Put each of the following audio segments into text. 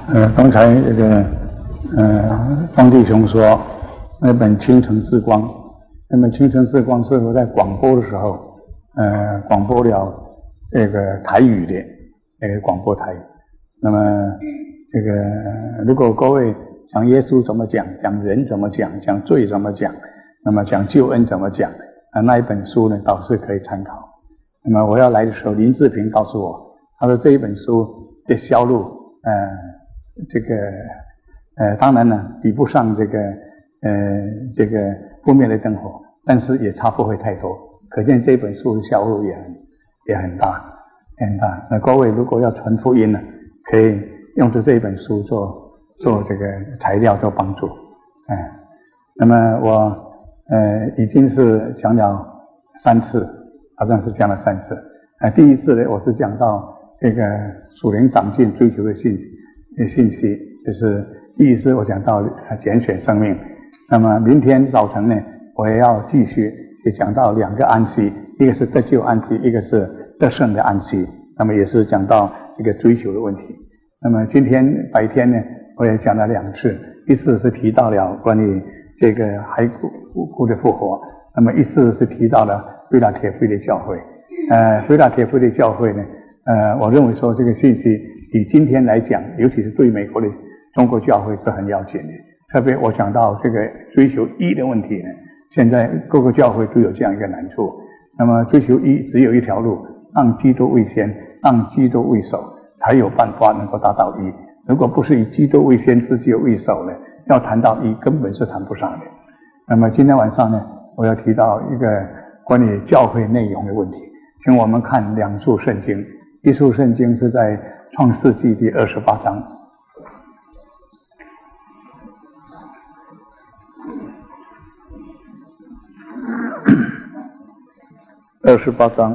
刚才这个方弟兄说那本《青城之光》，那么《青城之光》是我在广播的时候，广播了这个台语的广播台。那么这个如果各位讲耶稣怎么讲，讲人怎么讲，讲罪怎么讲，那么讲救恩怎么讲，那一本书呢倒是可以参考。那么我要来的时候，林志平告诉我，他说这一本书的销路，当然呢比不上这个不灭的灯火，但是也差不会太多，可见这本书的销路也很大。那各位如果要传福音呢，可以用着这一本书做这个材料做帮助。那么我已经是讲了3次，好像是讲了3次。第一次呢，我是讲到这个属灵长进追求的信息，就是第一次我讲到拣选生命。那么明天早晨呢，我也要继续去讲到2个安息，一个是得救安息，一个是得胜的安息。那么也是讲到这个追求的问题。那么今天白天呢，我也讲了2次，一次是提到了关于这个骸骨的复活，那么一次是提到了菲拉铁菲的教会。菲拉铁菲的教会呢，我认为说这个信息以今天来讲，尤其是对美国的中国教会是很要紧的。特别我讲到这个追求义的问题呢，现在各个教会都有这样一个难处。那么追求义只有一条路，让基督为先，让基督为首，才有办法能够达到义。如果不是以基督为先，自己为首呢，要谈到义根本是谈不上的。那么今天晚上呢，我要提到一个关于教会内容的问题，请我们看2处圣经。一处圣经是在创世纪第28章。28章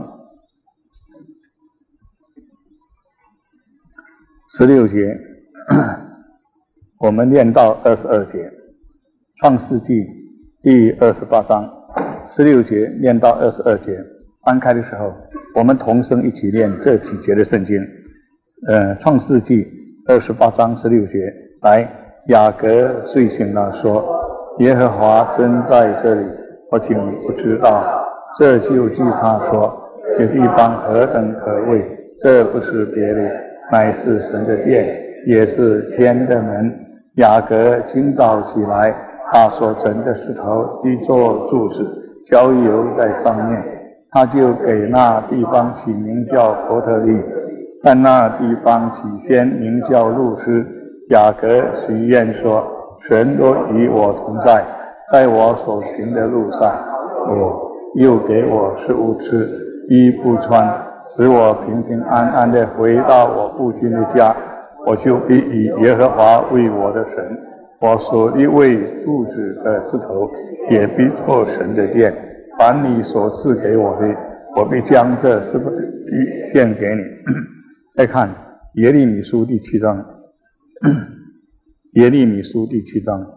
16节，我们念到22节。创世纪第28章16节念到22节，翻开的时候我们同声一起念这几节的圣经。创世纪28章16节，来，雅各睡醒了说，耶和华真在这里，我竟不知道。这就据他说，这地方何等可畏，这不是别的，乃是神的殿，也是天的门。雅各今早起来，他所整的石头去做柱子，浇油在上面，他就给那地方起名叫伯特利，但那地方起先名叫路斯。雅各许愿说，神若与我同在，在我所行的路上，又给我食物吃，衣不穿，使我平平安安地回到我父亲的家，我就必以耶和华为我的神，我所立为柱子的石头也必做神的殿。凡你所赐给我的，我必将这10分之一献给你。再看耶利米书第7章，耶利米书第7章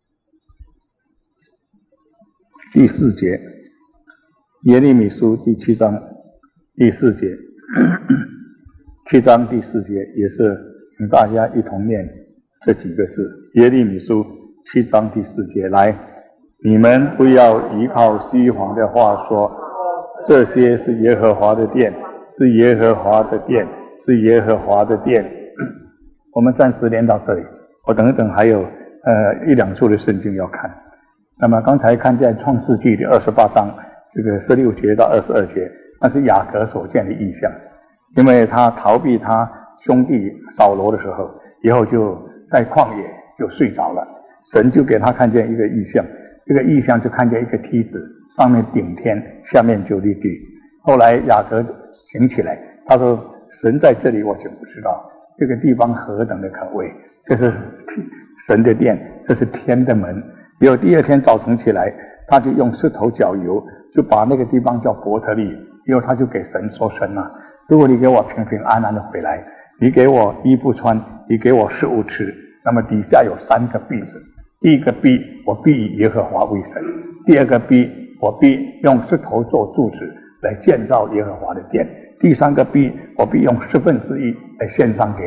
第4节，耶利米书第7章第4节，7章第4节也是请大家一同念这几个字。耶利米书7章第4节，来，你们不要依靠虚谎的话说，这些是耶和华的殿，是耶和华的殿，是耶和华的殿。我们暂时念到这里，我等一等还有1、2处的圣经要看。那么刚才看见创世纪的28章这个16节到22节，那是雅各所见的异象。因为他逃避他兄弟扫罗的时候，以后就在旷野就睡着了，神就给他看见一个异象，这个异象就看见一个梯子，上面顶天，下面就立地。后来雅各醒起来，他说，神在这里我就不知道，这个地方何等的可畏，这是神的殿，这是天的门。以后第2天早晨起来，他就用石头浇油，就把那个地方叫伯特利。以后他就给神说，神啊，如果你给我平平安安的回来，你给我衣服穿，你给我食物吃，那么底下有3个必字。第一个必，我必以耶和华为神；第2个必，我必用石头做柱子来建造耶和华的殿；第3个必，我必用1/10来献上给你。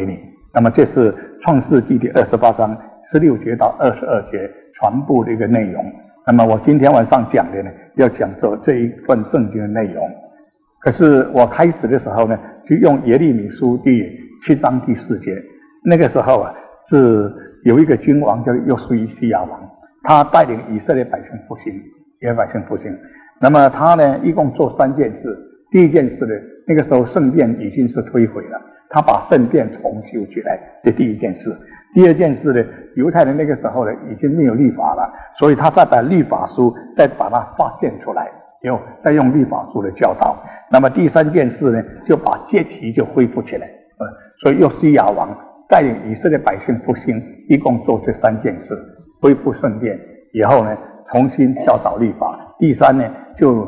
那么这是创世纪第28章16节到22节全部的一个内容。那么我今天晚上讲的呢，要讲做这一段圣经的内容。可是我开始的时候呢，就用耶利米书第7章第4节。那个时候啊，是有一个君王叫约书西亚王，他带领以色列百姓复兴，那么他呢，一共做3件事。第一件事呢，那个时候圣殿已经是摧毁了，他把圣殿重修起来，这第一件事。第二件事呢，犹太人那个时候呢已经没有律法了，所以他再把律法书再把它发现出来，然后再用律法书的教导。那么第3件事呢，就把节期就恢复起来。所以约书亚王带领以色列百姓复兴，一共做这3件事：恢复圣殿，以后呢重新教导律法。第3呢，就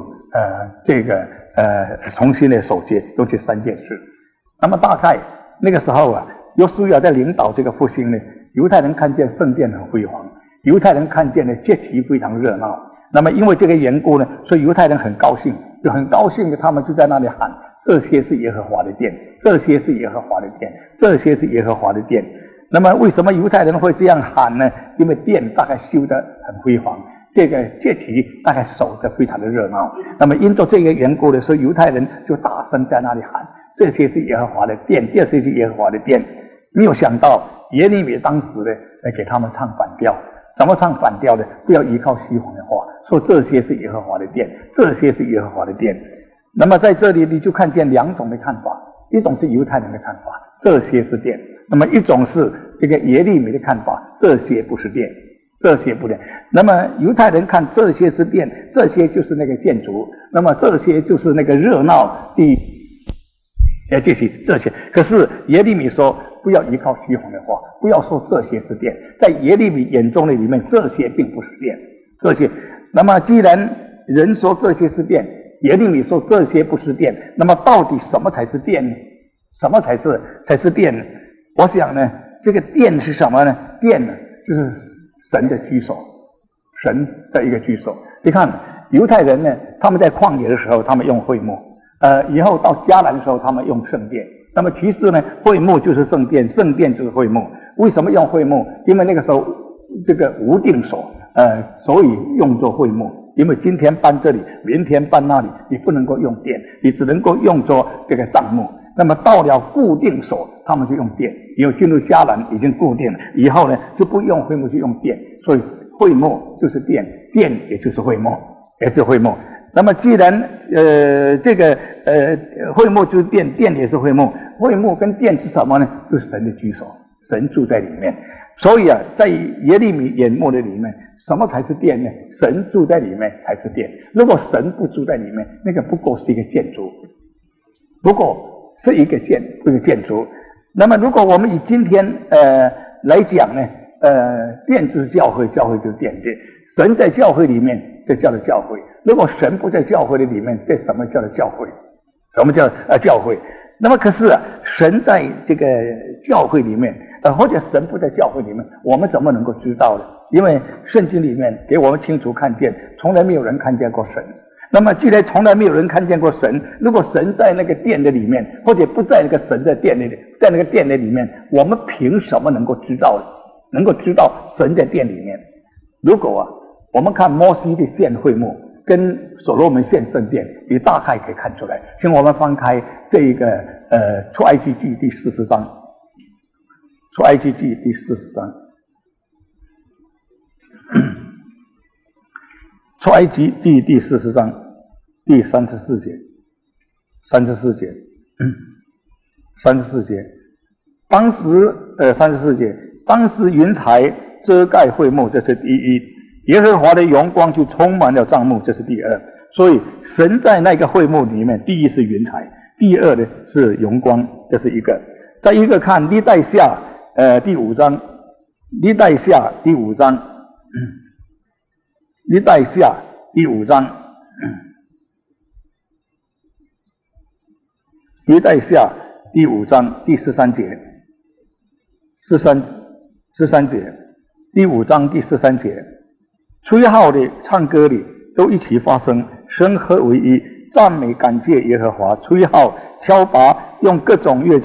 重新的守节，有这3件事。那么大概那个时候啊，约书亚在领导这个复兴呢，犹太人看见圣殿很辉煌，犹太人看见呢节期非常热闹。那么因为这个缘故呢，所以犹太人很高兴，就很高兴的，他们就在那里喊：这些是耶和华的殿，这些是耶和华的殿，这些是耶和华的殿。那么为什么犹太人会这样喊呢？因为殿大概修得很辉煌，这个节期大概守得非常的热闹。那么因着这个缘故的时候，犹太人就大声在那里喊：这些是耶和华的殿，这些是耶和华的殿。没有想到耶利米当时呢，给他们唱反调。怎么唱反调呢？不要依靠虚谎的话，说这些是耶和华的殿，这些是耶和华的殿。那么在这里你就看见2种的看法，一种是犹太人的看法，这些是殿；那么一种是这个耶利米的看法，这些不是殿，这些不殿。那么犹太人看这些是殿，这些就是那个建筑，那么这些就是那个热闹的，这些。可是耶利米说，不要依靠虚谎的话，不要说这些是殿。在耶利米眼中的里面，这些并不是殿，这些。那么既然人说这些是殿，耶利米说这些不是殿，那么到底什么才是殿呢？什么才是殿呢？我想呢，这个殿是什么呢？殿呢，就是神的居所，神的一个居所。你看犹太人呢，他们在旷野的时候，他们用会幕，以后到迦南的时候，他们用圣殿。那么其实呢，会幕就是圣殿，圣殿就是会幕。为什么用会幕？因为那个时候这个无定所，所以用作会幕。因为今天搬这里，明天搬那里，你不能够用殿，你只能够用作这个帐幕。那么到了固定所，他们就用殿。因为进入迦南已经固定了，以后呢就不用会幕，就用殿。所以会幕就是殿，殿也就是会幕，也是会幕。那么既然会幕就是殿，殿也是会幕，会幕跟殿是什么呢？就是神的居所，神住在里面。所以啊，在耶利米眼目的里面，什么才是殿呢？神住在里面才是殿。如果神不住在里面，那个不过是一个建筑，不过是一个建筑。那么如果我们以今天来讲呢，殿就是教会，教会就是殿。神在教会里面，这叫做教会。如果神不在教会的里面，这什么叫做教会？什么叫教会？那么可是啊，神在这个教会里面，或者神不在教会里面，我们怎么能够知道呢？因为圣经里面给我们清楚看见，从来没有人看见过神。那么既然从来没有人看见过神，如果神在那个殿的里面，或者不在那个神的殿里，在那个殿的里面，我们凭什么能够知道神在殿里面？如果啊，我们看摩西的献会幕跟所罗门献圣殿，你大概可以看出来。请我们翻开这一个出埃及记第40章，出埃及记第40章，出埃及记第40章第34节，34节，当时34节，当时云彩遮盖会幕，这是第一；耶和华的荣光就充满了帐幕，这是第二。所以神在那个会幕里面，第一是云彩，第二呢是荣光，这是一个。再一个看历代下第5章，历代下第5章，历代下第5章，历代下第5章第13节，13节，第5章第13节，吹号的、唱歌的都一起发声，声和为一，赞美感谢耶和华，吹号、敲钹，用各种乐器，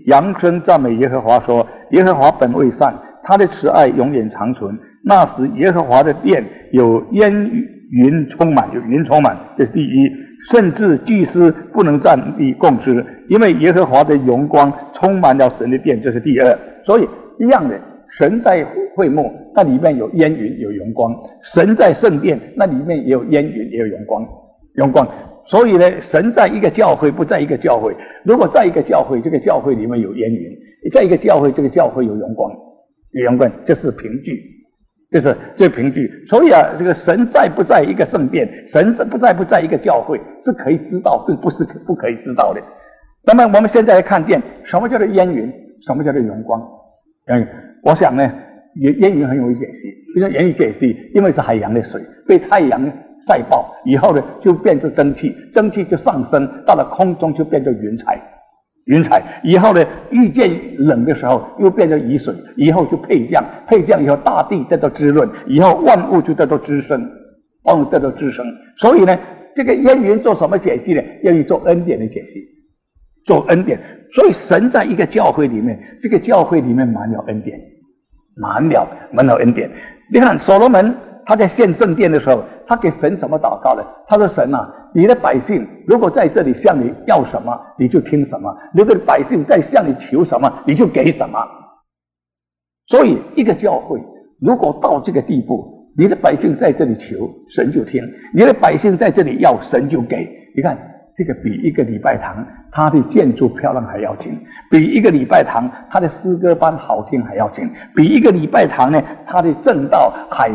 扬声赞美耶和华说：耶和华本为善，他的慈爱永远长存。那时耶和华的殿有烟云充满，有云充满，这是第一。甚至祭司不能站立供职，因为耶和华的荣光充满了神的殿，这是第二。所以一样的，神在会幕，那里面有烟云有荣光；神在圣殿，那里面也有烟云也有荣光。所以呢，神在一个教会，不在一个教会。如果在一个教会，这个教会里面有烟云；在一个教会，这个教会有荣光，这是凭据，这凭据。所以啊，这个神在不在一个圣殿，神不在一个教会，是可以知道，并不是不可以知道的。那么我们现在看见什么叫做烟云，什么叫做荣光？我想呢，烟云很容易解析，容易解析，因为是海洋的水被太阳晒爆以后呢，就变成蒸汽，蒸汽就上升到了空中，就变成云彩以后呢，遇见冷的时候又变成雨水，以后就配降以后大地叫做滋润，以后万物就叫做滋生，所以呢，这个烟云做什么解析呢？烟云做恩典的解析，做恩典。所以神在一个教会里面，这个教会里面满了恩典，满了恩典。你看所罗门他在献圣殿的时候，他给神什么祷告呢？他说：神啊，你的百姓如果在这里向你要什么，你就听什么；如果百姓在向你求什么，你就给什么。所以一个教会如果到这个地步，你的百姓在这里求，神就听；你的百姓在这里要，神就给。你看这个比一个礼拜堂它的建筑漂亮还要紧，比一个礼拜堂它的诗歌班好听还要紧，比一个礼拜堂呢它的正道还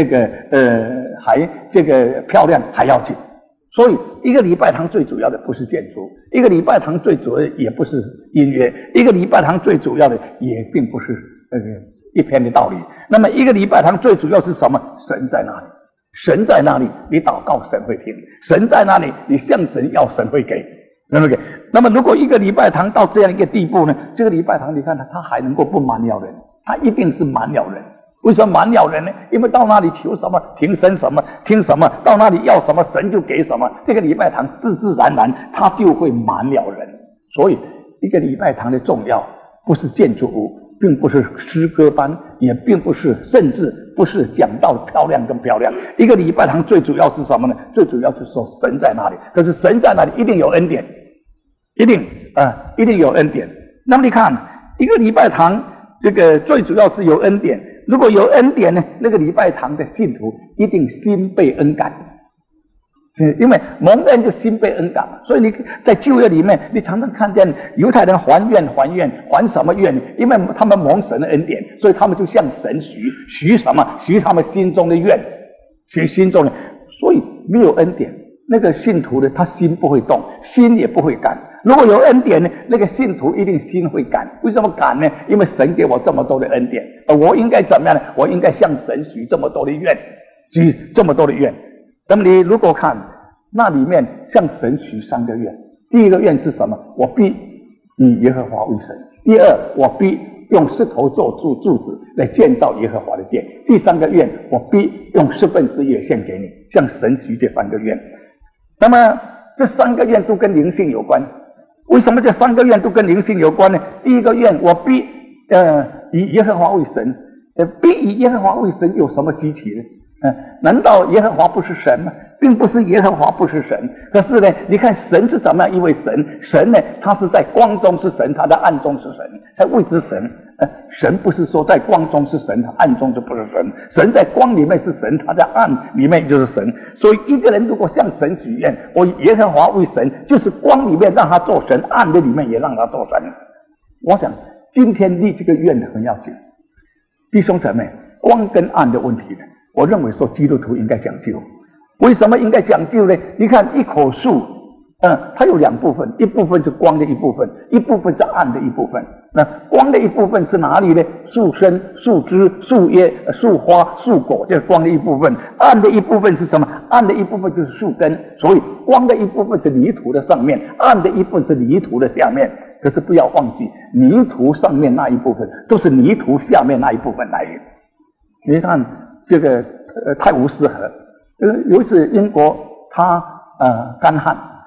漂亮还要紧。所以一个礼拜堂最主要的不是建筑，一个礼拜堂最主要的也不是音乐，一个礼拜堂最主要的也并不是一篇的道理。那么一个礼拜堂最主要是什么？神在哪里？神在那里，你祷告神会听；神在那里，你向神要，神会给。那么如果一个礼拜堂到这样一个地步呢，这个礼拜堂你看它还能够不满了人，它一定是满了人。为什么满了人呢？因为到那里求什么听神什么，听什么，到那里要什么神就给什么。这个礼拜堂自自然然它就会满了人。所以一个礼拜堂的重要不是建筑物，并不是诗歌班，也并不是，甚至不是讲道漂亮更漂亮。一个礼拜堂最主要是什么呢？最主要就是说神在哪里。可是神在哪里一定有恩典，一定有恩典。那么你看一个礼拜堂，这个最主要是有恩典。如果有恩典呢，那个礼拜堂的信徒一定心被恩感，是因为蒙恩就心被恩感。所以你在旧约里面，你常常看见犹太人还愿，还什么愿？因为他们蒙神的恩典，所以他们就向神许什么？许他们心中的愿，许心中的。所以没有恩典，那个信徒呢，他心不会动，心也不会感。如果有恩典呢，那个信徒一定心会感。为什么感呢？因为神给我这么多的恩典，我应该怎么样呢？我应该向神许这么多的愿，许这么多的愿。那么你如果看那里面向神许3个愿，第一个愿是什么？我必以耶和华为神。第二，我必用石头做柱子来建造耶和华的殿。第3个愿，我必用1/4也献给你，向神许这3个愿。那么这3个愿都跟灵性有关。为什么这3个愿都跟灵性有关呢？第一个愿，我必以耶和华为神。必以耶和华为神有什么稀奇呢？难道耶和华不是神吗？并不是耶和华不是神。可是呢，你看神是怎么样一位神？神呢，他是在光中是神，他在暗中是神，他谓之神。神不是说在光中是神，他暗中就不是神。神在光里面是神，他在暗里面就是神。所以一个人如果向神许愿，我以耶和华为神，就是光里面让他做神，暗的里面也让他做神。我想今天立这个愿很要紧。弟兄姊妹，光跟暗的问题呢，我认为说基督徒应该讲究。为什么应该讲究呢？你看一棵树，它有2部分，一部分是光的一部分，一部分是暗的一部分。那光的一部分是哪里呢？树身、树枝、树叶、树花、树果，这是光的一部分。暗的一部分是什么？暗的一部分就是树根。所以光的一部分是泥土的上面，暗的一部分是泥土的下面。可是不要忘记，泥土上面那一部分都是泥土下面那一部分来源。你看这个泰晤士河，有一次英国它干旱，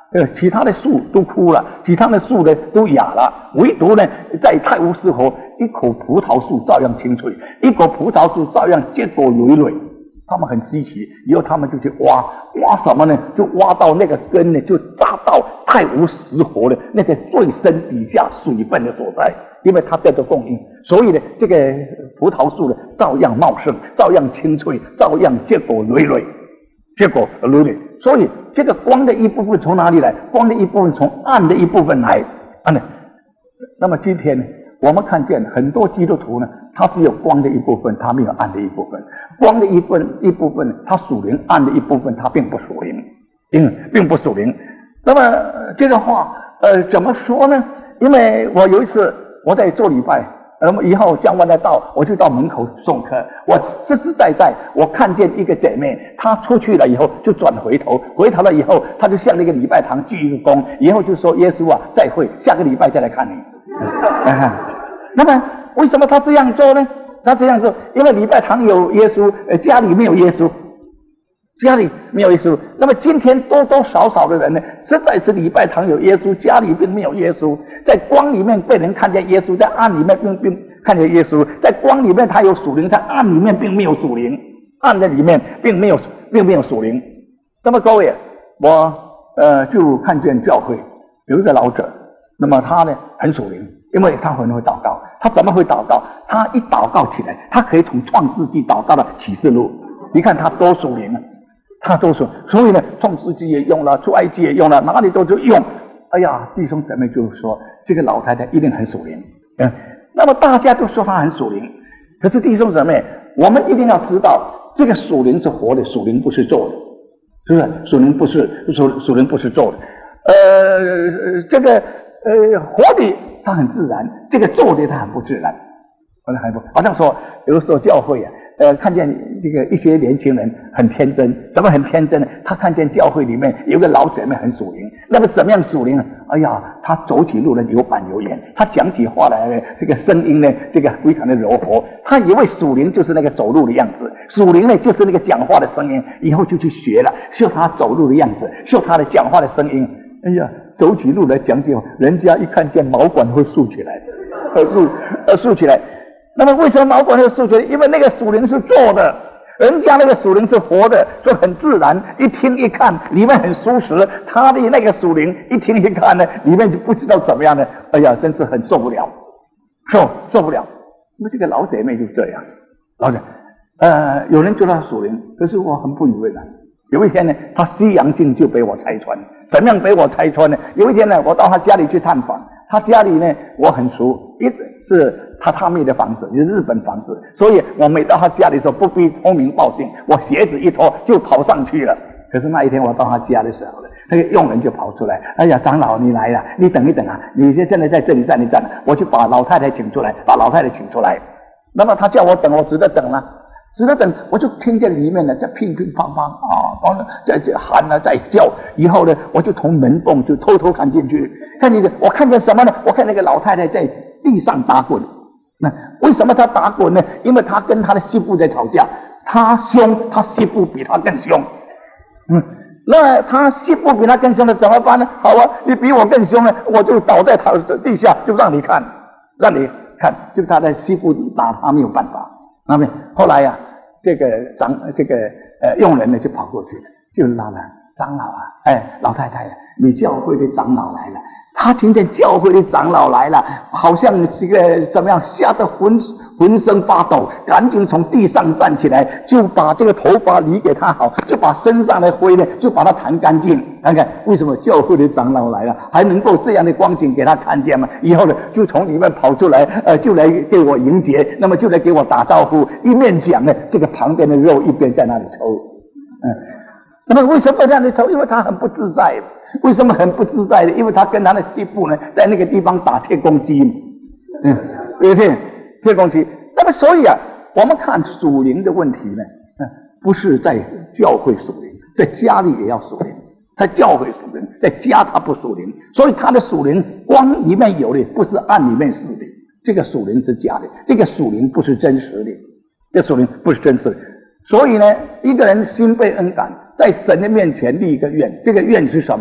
其他的树都枯了，其他的树呢都哑了，唯独呢在泰晤士河一棵葡萄树照样青翠，一棵葡萄树照样结果累累。他们很稀奇，以后他们就去挖什么呢？就挖到那个根呢，就扎到泰晤士河的那个最深底下水分的所在，因为它得到供应，所以呢，这个葡萄树呢照样茂盛，照样青翠，照样结果累累，结果累累。所以这个光的一部分从哪里来？光的一部分从暗的一部分来。那么今天呢，我们看见很多基督徒呢，他只有光的一部分，他没有暗的一部分。光的一部分，他属灵；暗的一部分，他并不属灵，并不属灵。那么这个话，怎么说呢？因为我有一次我在做礼拜，那么以后讲完了道，我就到门口送客。我实实在在，我看见一个姐妹，她出去了以后就转回头了以后，她就向那个礼拜堂鞠一个躬，以后就说：“耶稣啊，再会，下个礼拜再来看你。”那么为什么他这样做呢？他这样做，因为礼拜堂有耶稣，家里没有耶稣，家里没有耶稣。那么今天多多少少的人呢，实在是礼拜堂有耶稣，家里并没有耶稣。在光里面被人看见耶稣，在暗里面并看见耶稣。在光里面他有属灵，在暗里面并没有属灵，暗的里面并没有属灵。那么各位，我就看见教会有一个老者，那么他呢很属灵。因为他很会祷告，他怎么会祷告？他一祷告起来，他可以从创世纪祷告到启示录。你看他多属灵啊，他多属。所以呢，创世纪也用了，出埃及也用了，哪里都就用。哎呀，弟兄姊妹就说这个老太太一定很属灵。那么大家都说她很属灵，可是弟兄姊妹，我们一定要知道，这个属灵是活的，属灵不是做的，是不是？属灵不是做的。这个活的它很自然，这个做的它很不自然。好像说有的时候教会看见这个一些年轻人很天真，怎么很天真呢？他看见教会里面有个老姐妹很属灵，那么怎么样属灵呢？哎呀，他走起路来有板有眼，他讲起话来呢，这个声音呢，这个非常的柔和。他以为属灵就是那个走路的样子，属灵呢就是那个讲话的声音，以后就去学了，学他走路的样子，学他的讲话的声音。哎呀，走起路来讲起话，人家一看见毛管会竖起来，竖起来。那么为什么毛管会竖起来？因为那个属灵是做的，人家那个属灵是活的，所以很自然，一听一看里面很舒适。他的那个属灵一听一看呢，里面就不知道怎么样呢。哎呀，真是很受不了，受不了。那么这个老姐妹就这样，老姐，有人觉得她属灵，可是我很不以为然。有一天呢，她西洋镜就被我拆穿。怎么样被我拆穿呢？有一天呢，我到她家里去探访，她家里呢我很熟，是榻榻米的房子，就是日本房子，所以我每到她家里的时候不必通名报姓，我鞋子一脱就跑上去了。可是那一天我到她家的时候呢，那个佣人就跑出来，哎呀，长老你来了，你等一等啊，你现在在这里站一站，我就把老太太请出来，那么他叫我等，我只得等了。我就听见里面呢在乒乒乓乓啊，在喊啊，在叫。以后呢，我就从门缝就偷偷看进去，我看见什么呢？我看那个老太太在地上打滚。那为什么她打滚呢？因为她跟她的媳妇在吵架，她凶，她媳妇比她更凶。那她媳妇比她更凶了，怎么办呢？好啊，你比我更凶了，我就倒在她的地下，就让你看，就她的媳妇打她没有办法。那么后来呀，这个佣人呢就跑过去了，就拉了长老啊，老太太啊，你教会的长老来了。他听见教会的长老来了，好像这个怎么样，吓得浑身发抖，赶紧从地上站起来，就把这个头发理给他好，就把身上的灰呢就把它弹干净。看看为什么教会的长老来了，还能够这样的光景给他看见吗？以后呢，就从里面跑出来，就来给我迎接，那么就来给我打招呼，一面讲呢，这个旁边的肉一边在那里抽。那么为什么这样的抽？因为他很不自在。为什么很不自在的？因为他跟他的媳妇呢，在那个地方打铁公鸡，对不对？铁公鸡。那么所以啊，我们看属灵的问题呢，不是在教会属灵，在家里也要属灵。在教会属灵，在家他不属灵，所以他的属灵光里面有的，不是暗里面是的。这个属灵是假的，这个属灵不是真实的，这属灵不是真实的。所以呢，一个人心被恩感，在神的面前立一个愿，这个愿是什么呢？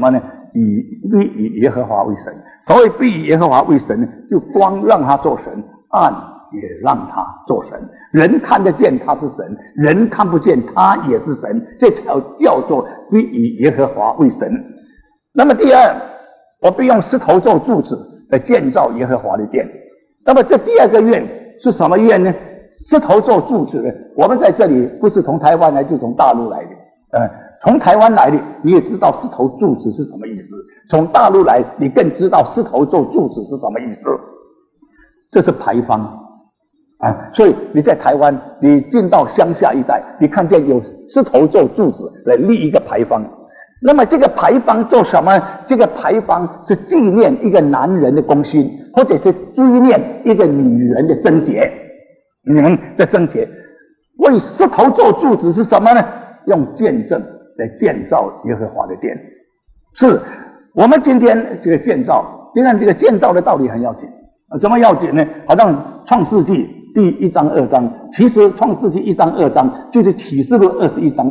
必以耶和华为神。所谓必以耶和华为神呢，就光让他做神，暗也让他做神。人看得见他是神，人看不见他也是神，这才叫做必以耶和华为神。那么第二，我必用石头做柱子来建造耶和华的殿。那么这第二个愿是什么愿呢？石头做柱子呢？我们在这里不是从台湾来，就从大陆来的。从台湾来的，你也知道石头柱子是什么意思；从大陆来，你更知道石头做柱子是什么意思。这是牌坊所以你在台湾，你进到乡下一带，你看见有石头做柱子来立一个牌坊。那么这个牌坊做什么？这个牌坊是纪念一个男人的功勋，或者是追念一个女人的贞洁。你们的贞洁，为石头做柱子是什么呢？用见证来建造耶和华的殿。是我们今天这个建造，你看这个建造的道理很要紧。怎么要紧呢？好像创世纪第1章2章，其实创世纪1章2章就是启示录21章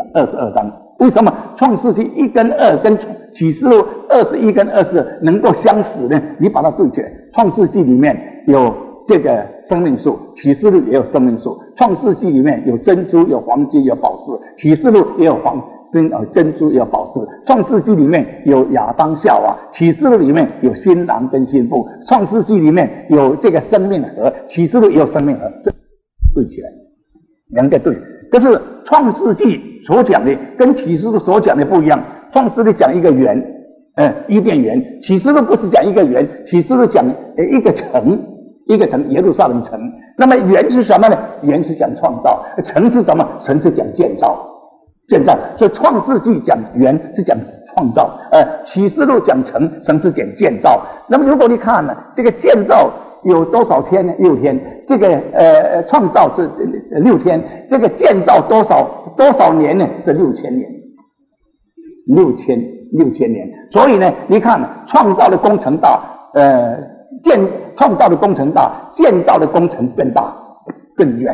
22章。为什么创世纪1跟2跟启示录21跟22能够相似呢？你把它对起来，创世纪里面有这个生命树，启示录也有生命树。创世纪里面有珍珠，有黄金，有宝石；启示录也有珍珠，也有宝石。创世纪里面有亚当夏娃，启示录里面有新郎跟新妇。创世纪里面有这个生命河，启示录也有生命河，对起来，两个对。可是创世纪所讲的跟启示录所讲的不一样。创世录讲一个园，伊甸园；启示录不是讲一个园，启示录讲一个城，耶路撒冷城。那么园是什么呢？园是讲创造，城是什么？城是讲建造。所以创世纪讲园是讲创造，启示录讲城是讲建造。那么如果你看呢，这个建造有多少天呢？6天。这个创造是6天，这个建造多少年呢？是6000年。6000年。所以呢，你看创造的工程大，创造的工程大，建造的工程更大更远，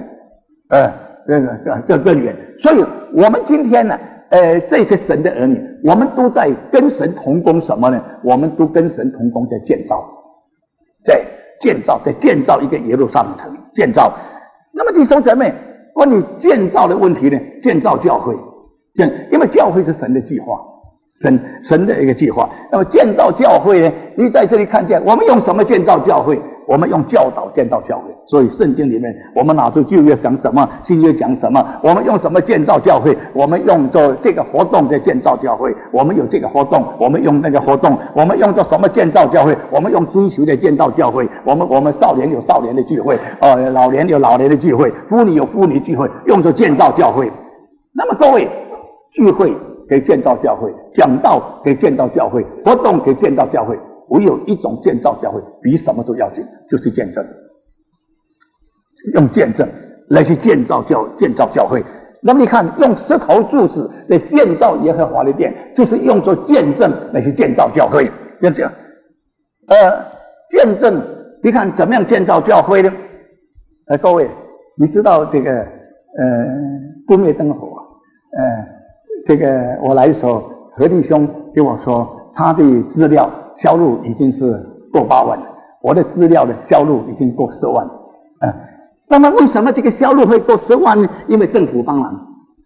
更远。所以我们今天呢，这些神的儿女，我们都在跟神同工什么呢？我们都跟神同工在建造，在建造一个耶路撒冷城，建造。那么弟兄姊妹，关于建造的问题呢，建造教会，因为教会是神的计划。神的一个计划。那么建造教会呢？你在这里看见我们用什么建造教会？我们用教导建造教会。所以圣经里面我们拿出旧约讲什么，新约讲什么，我们用什么建造教会？我们用做这个活动在建造教会，我们有这个活动，我们用那个活动，我们用做什么建造教会？我们用追求的建造教会，我们少年有少年的聚会，老年有老年的聚会，妇女有妇女聚会，用作建造教会。那么各位，聚会给建造教会，讲道给建造教会，活动给建造教会。唯有一种建造教会比什么都要紧，就是见证，用见证来去建造教会。那么你看，用石头柱子来建造耶和华的殿，就是用作见证来去建造教会。这样，见证，你看怎么样建造教会呢？各位，你知道这个不灭灯火，这个我来的时候，何弟兄给我说，他的资料销路已经是过8万了，我的资料的销路已经过10万。那么为什么这个销路会过10万呢？因为政府帮忙。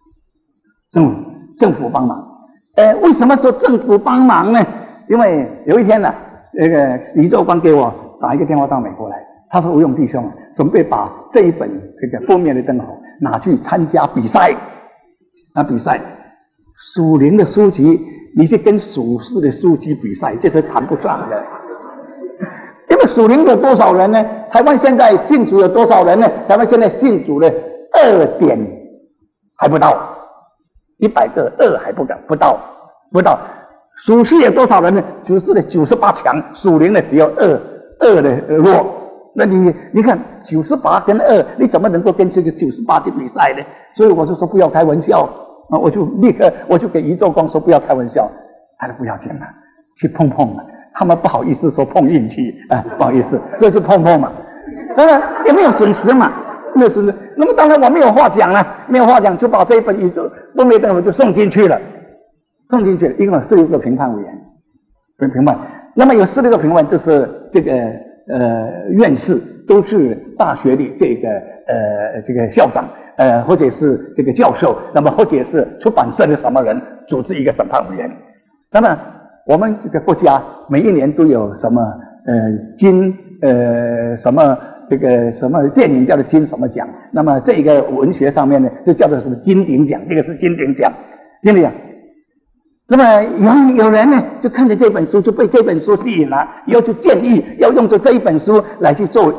政府帮忙。为什么说政府帮忙呢？因为有一天呢，那个宇宙官给我打一个电话到美国来，他说吴勇弟兄准备把这一本这个不灭的灯火拿去参加比赛。比赛属灵的书籍，你去跟属世的书籍比赛，这是谈不上的。因为属灵有多少人呢？台湾现在信主有多少人呢？台湾现在信主的2点还不到，100个2还不到。属世有多少人呢？属世的98强，属灵的只有2的弱。那你看98跟2，你怎么能够跟这个98去比赛呢？所以我就说不要开玩笑。我就立刻给宇宙光说不要开玩笑，他说不要紧了，去碰碰了。他们不好意思说碰运气，不好意思，所以就碰碰嘛。当然也没有损失嘛，没有损失。那么当然我没有话讲了，没有话讲，就把这一本宇宙不灭灯火就送进去了，一共16个评判委员， 评判。那么有16个评判，就是这个院士，都是大学的这个校长，或者是这个教授，那么或者是出版社的什么人组织一个审判委员。那么我们这个国家每一年都有什么金什么这个什么电影叫做金什么奖，那么这个文学上面呢就叫做什么金鼎奖，这个是金鼎奖，金鼎奖。那么有人呢就看着这本书就被这本书吸引了，以后就建议要用着这一本书来去做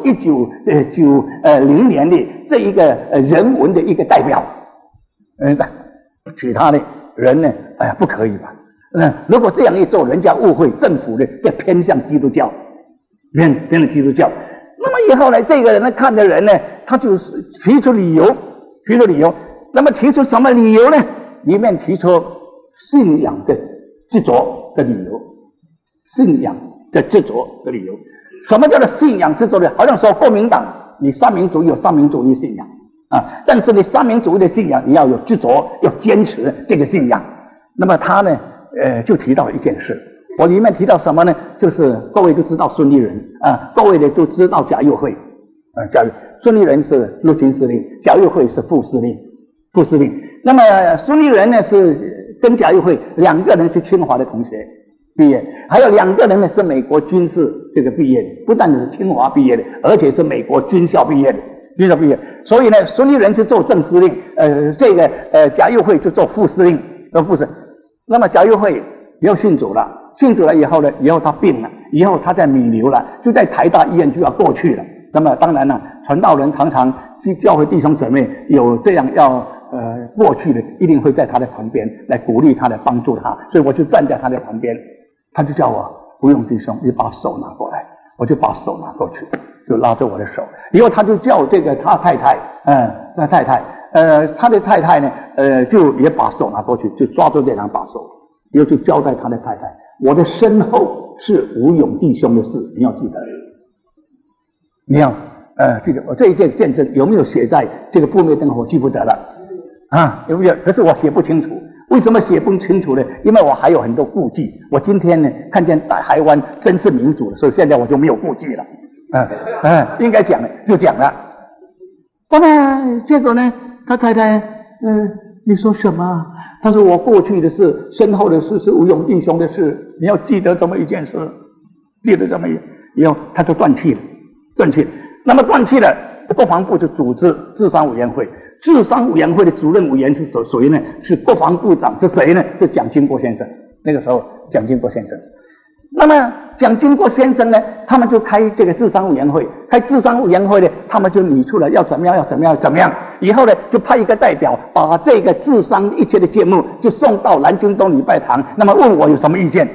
1990年的这一个人文的一个代表。其他的人呢，哎呀不可以吧？如果这样一做，人家误会政府呢在偏向基督教，偏了基督教。那么以后呢，这个人呢看的人呢，他就提出理由。那么提出什么理由呢？里面提出信仰的执着的理由，信仰的执着的理由。什么叫做信仰执着呢？好像说国民党，你三民主义有三民主义信仰啊，但是你三民主义的信仰，你要有执着，要坚持这个信仰。那么他呢，就提到一件事。我里面提到什么呢？就是各位都知道孙立人啊，各位呢都知道贾友会啊，孙立人是陆军司令，贾友会是副司令。那么孙立人呢是跟贾友会2个人是清华的同学毕业，还有2个人呢是美国军事这个毕业的，不但是清华毕业的，而且是美国军校毕业的。所以呢，孙立人是做正司令，这个贾友会就做副司令。那么贾友会要信主了以后呢，以后他病了，以后他在弥留了，就在台大医院就要过去了。那么当然了，传道人常常去教会弟兄姊妹有这样要过去的，一定会在他的旁边来鼓励他，来帮助他。所以我就站在他的旁边，他就叫我不用弟兄，你把手拿过来，我就把手拿过去，就拉着我的手。以后他就叫这个他太太，他的太太呢，就也把手拿过去，就抓住这2把手，以后就交代他的太太，我的身后是吴勇弟兄的事，你要记得，你要记得。我这一件见证有没有写在这个布灭灯火，记不得了啊？有没有？可是我写不清楚。为什么写不清楚呢？因为我还有很多顾忌。我今天呢看见台湾真是民主了，所以现在我就没有顾忌了。应该讲了就讲了。那么结果呢，他太太你说什么？他说我过去的事，身后的事是吴勇弟兄的事，你要记得这么一件事，记得这么一，以后他就断气了。那么断气了，国防部就组织治丧委员会。治丧委员会的主任委员是谁呢？是国防部长，是谁呢？是蒋经国先生。那个时候蒋经国先生。那么蒋经国先生呢，他们就开这个治丧委员会，呢，他们就拟出了要怎么样，以后呢就派一个代表把这个治丧一切的节目就送到南京东礼拜堂，那么问我有什么意见。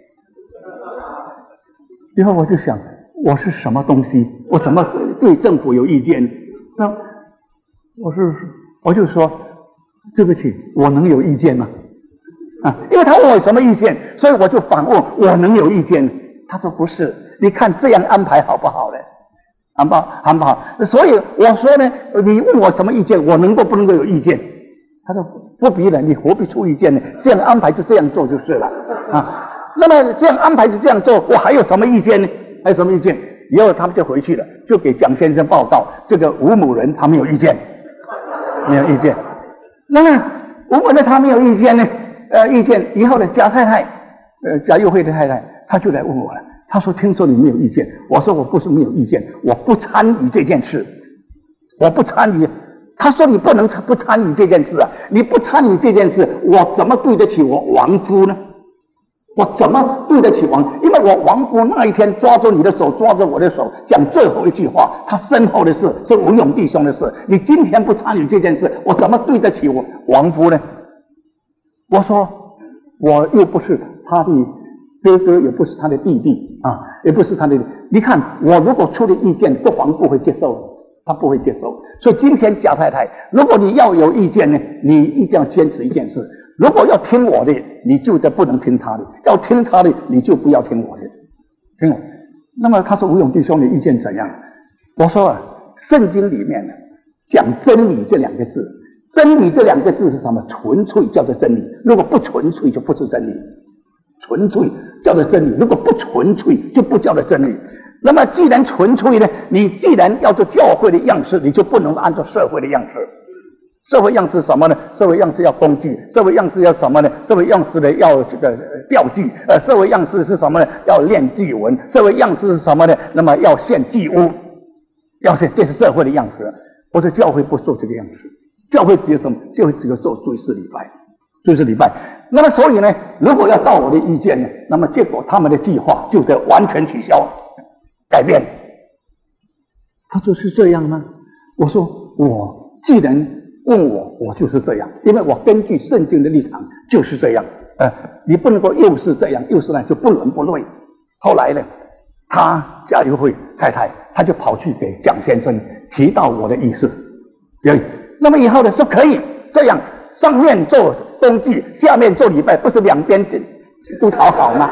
以后我就想，我是什么东西，我怎么对政府有意见？那我就说对不起，我能有意见吗？因为他问我有什么意见，所以我就反问我能有意见。他说不是，你看这样安排好不好呢？好不好？所以我说呢，你问我什么意见，我不能够有意见？他说不必了，你何必出意见呢？这样安排就这样做就是了那么这样安排就这样做，我还有什么意见呢？以后他们就回去了，就给蒋先生报告，这个吴某人他没有意见，那么吴某人他没有意见呢？以后呢，贾友会的太太，他就来问我了。他说：“听说你没有意见。”我说：“我不是没有意见，我不参与这件事，我不参与。”他说：“你不能不参与这件事啊！你不参与这件事，我怎么对得起我亡夫呢？我怎么对得起亡？因为我亡夫那一天抓住你的手，抓着我的手，讲最后一句话，他身后的事是吴勇弟兄的事。你今天不参与这件事，我怎么对得起我亡夫呢？”我说我又不是他的哥哥，也不是他的弟弟也不是他的。你看我如果出的意见，国防部会接受，他不会接受。所以今天贾太太，如果你要有意见呢，你一定要坚持一件事：如果要听我的，你就不能听他的；要听他的，你就不要听我的。听我。那么他说吴勇弟兄的意见怎样？我说圣经里面讲真理这2个字。真理这2个字是什么？纯粹叫做真理。如果不纯粹，就不是真理。纯粹叫做真理。如果不纯粹，就不叫做真理。那么既然纯粹呢，你既然要做教会的样式，你就不能按照社会的样式。社会样式什么呢？社会样式要工具，社会样式要什么呢？社会样式呢要这个调剂，社会样式是什么呢？要练祭文，社会样式是什么呢？那么要献祭物，要献，这是社会的样式。我说教会不做这个样式，教会只有什么？教会只有做追思礼拜，追思礼拜。那么所以呢，如果要照我的意见呢，那么结果他们的计划就得完全取消、改变。他说是这样吗？我说我既然问我就是这样，因为我根据圣经的立场就是这样。你不能够又是这样又是那样，就不伦不类。后来呢，他家友会太太，他就跑去给蒋先生提到我的意思。那么以后呢，说可以这样，上面做公祭，下面做礼拜，不是两边都讨好吗？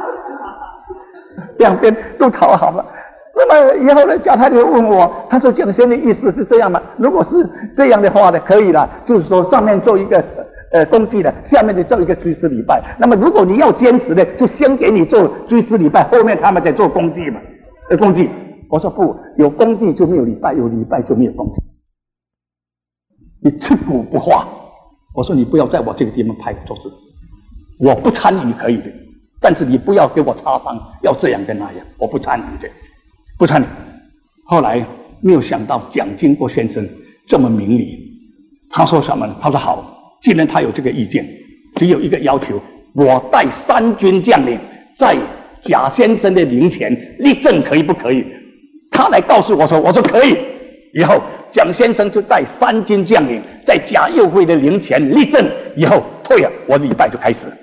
两边都讨好了。那么以后呢，贾太太问我，他说蒋先生的意思是这样吗？如果是这样的话呢，可以了，就是说上面做一个公祭的，下面就做一个追思礼拜。那么如果你要坚持呢，就先给你做追思礼拜，后面他们再做公祭嘛。公祭，我说不，有公祭就没有礼拜，有礼拜就没有公祭。你吃古不化。我说你不要在我这个地方拍桌子，我不参与可以的，但是你不要给我插上要这样跟那样，我不参与的。不参与。后来没有想到蒋经国先生这么明理，他说什么呢？他说好，既然他有这个意见，只有一个要求，我带3军将领在贾先生的灵前立正，可以不可以？他来告诉我说，我说可以。以后蒋先生就带3军将领在贾幼会的灵前立正，以后退了，我的礼拜就开始，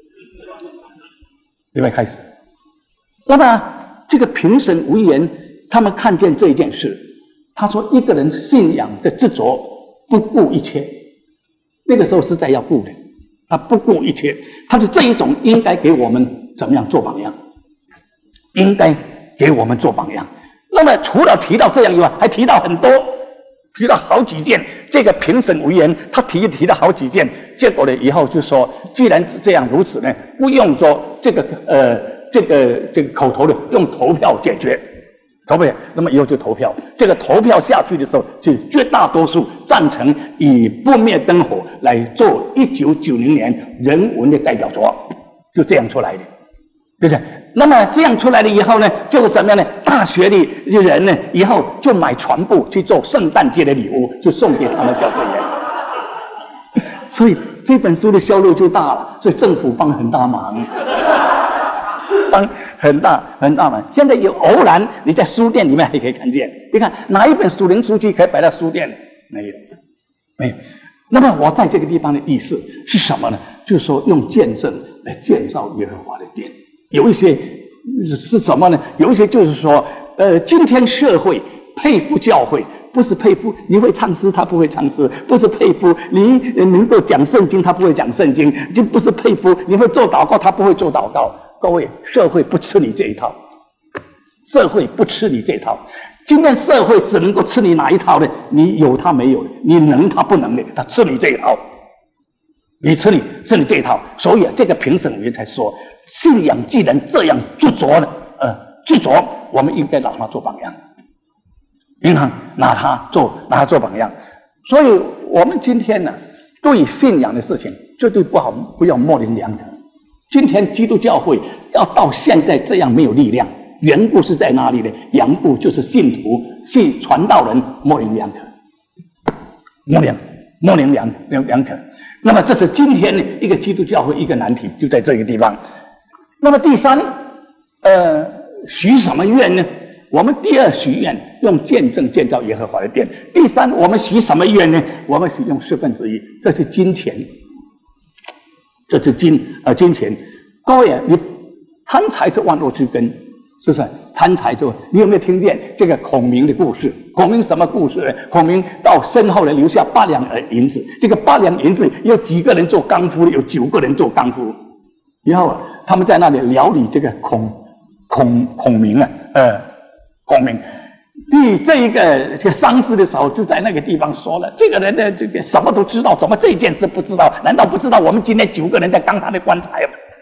礼拜开始。那么这个评审委员他们看见这件事，他说一个人信仰的执着不顾一切，那个时候实在要顾的，他不顾一切。他说这一种应该给我们怎么样做榜样，应该给我们做榜样。那么除了提到这样以外，还提到很多，提到好几件。这个评审委员他提了好几件，结果呢以后就说，既然这样如此呢，不用说这个口头的，用投票解决，投票。那么以后就投票，这个投票下去的时候，就绝大多数赞成以不灭灯火来做1990年人文的代表作，就这样出来的，对不对？那么这样出来了以后呢，就怎么样呢？大学的人呢，以后就买船布去做圣诞节的礼物，就送给他们教职员。所以这本书的销路就大了，所以政府帮很大忙。帮很大忙。现在有偶然你在书店里面还可以看见，你看哪一本属灵书籍可以摆到书店？没有。那么我在这个地方的意思是什么呢？就是说用见证来建造耶和华的殿。有一些是什么呢？有一些就是说今天社会佩服教会，不是佩服你会唱诗他不会唱诗，不是佩服你能够讲圣经他不会讲圣经，就不是佩服你会做祷告他不会做祷告。各位，社会不吃你这一套，社会不吃你这一套。今天社会只能够吃你哪一套呢？你有他没有的，你能他不能的，他吃你这一套，你吃你这一套。所以这个评审委员才说，信仰既然这样执着了，执着，我们应该拿他做榜样，应当拿他做榜样。所以我们今天呢，对信仰的事情绝对不要模棱两可。今天基督教会要到现在这样没有力量，缘故是在哪里呢？缘故就是信徒传道人模棱两可，模棱两可。那么这是今天的一个基督教会一个难题，就在这个地方。那么第三，许什么愿呢？我们第二许愿用见证建造耶和华的殿。第三，我们许什么愿呢？我们许用1/4，这是金钱。这是金钱。各位，你贪财是万恶之根，是不是？贪财之后，你有没有听见这个孔明的故事？孔明什么故事呢？孔明到身后呢留下8两银子，这个8两银子有几个人做钢夫，有9个人做钢夫。然后他们在那里聊理这个孔明啊，孔明。这个丧事的时候，就在那个地方说了，这个人呢，这个什么都知道，怎么这件事不知道？难道不知道我们今天9个人在钢他的棺材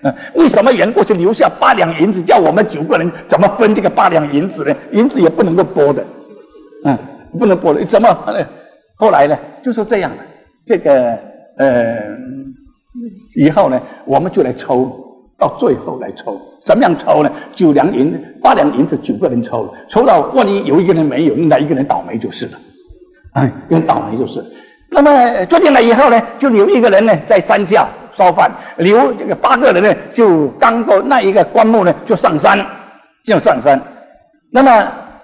为什么原过去留下8两银子，叫我们9个人怎么分这个8两银子呢？银子也不能够拨的，不能拨的，怎么？后来呢，就是这样的。这个以后呢，我们就来抽，到最后来抽，怎么样抽呢？8两银子9个人抽，抽到万一有一个人没有，那一个人倒霉就是了，用倒霉就是了。那么决定了以后呢，就留一个人呢在山下烧饭，留这个8个人呢就刚过那一个棺木呢就上山，那么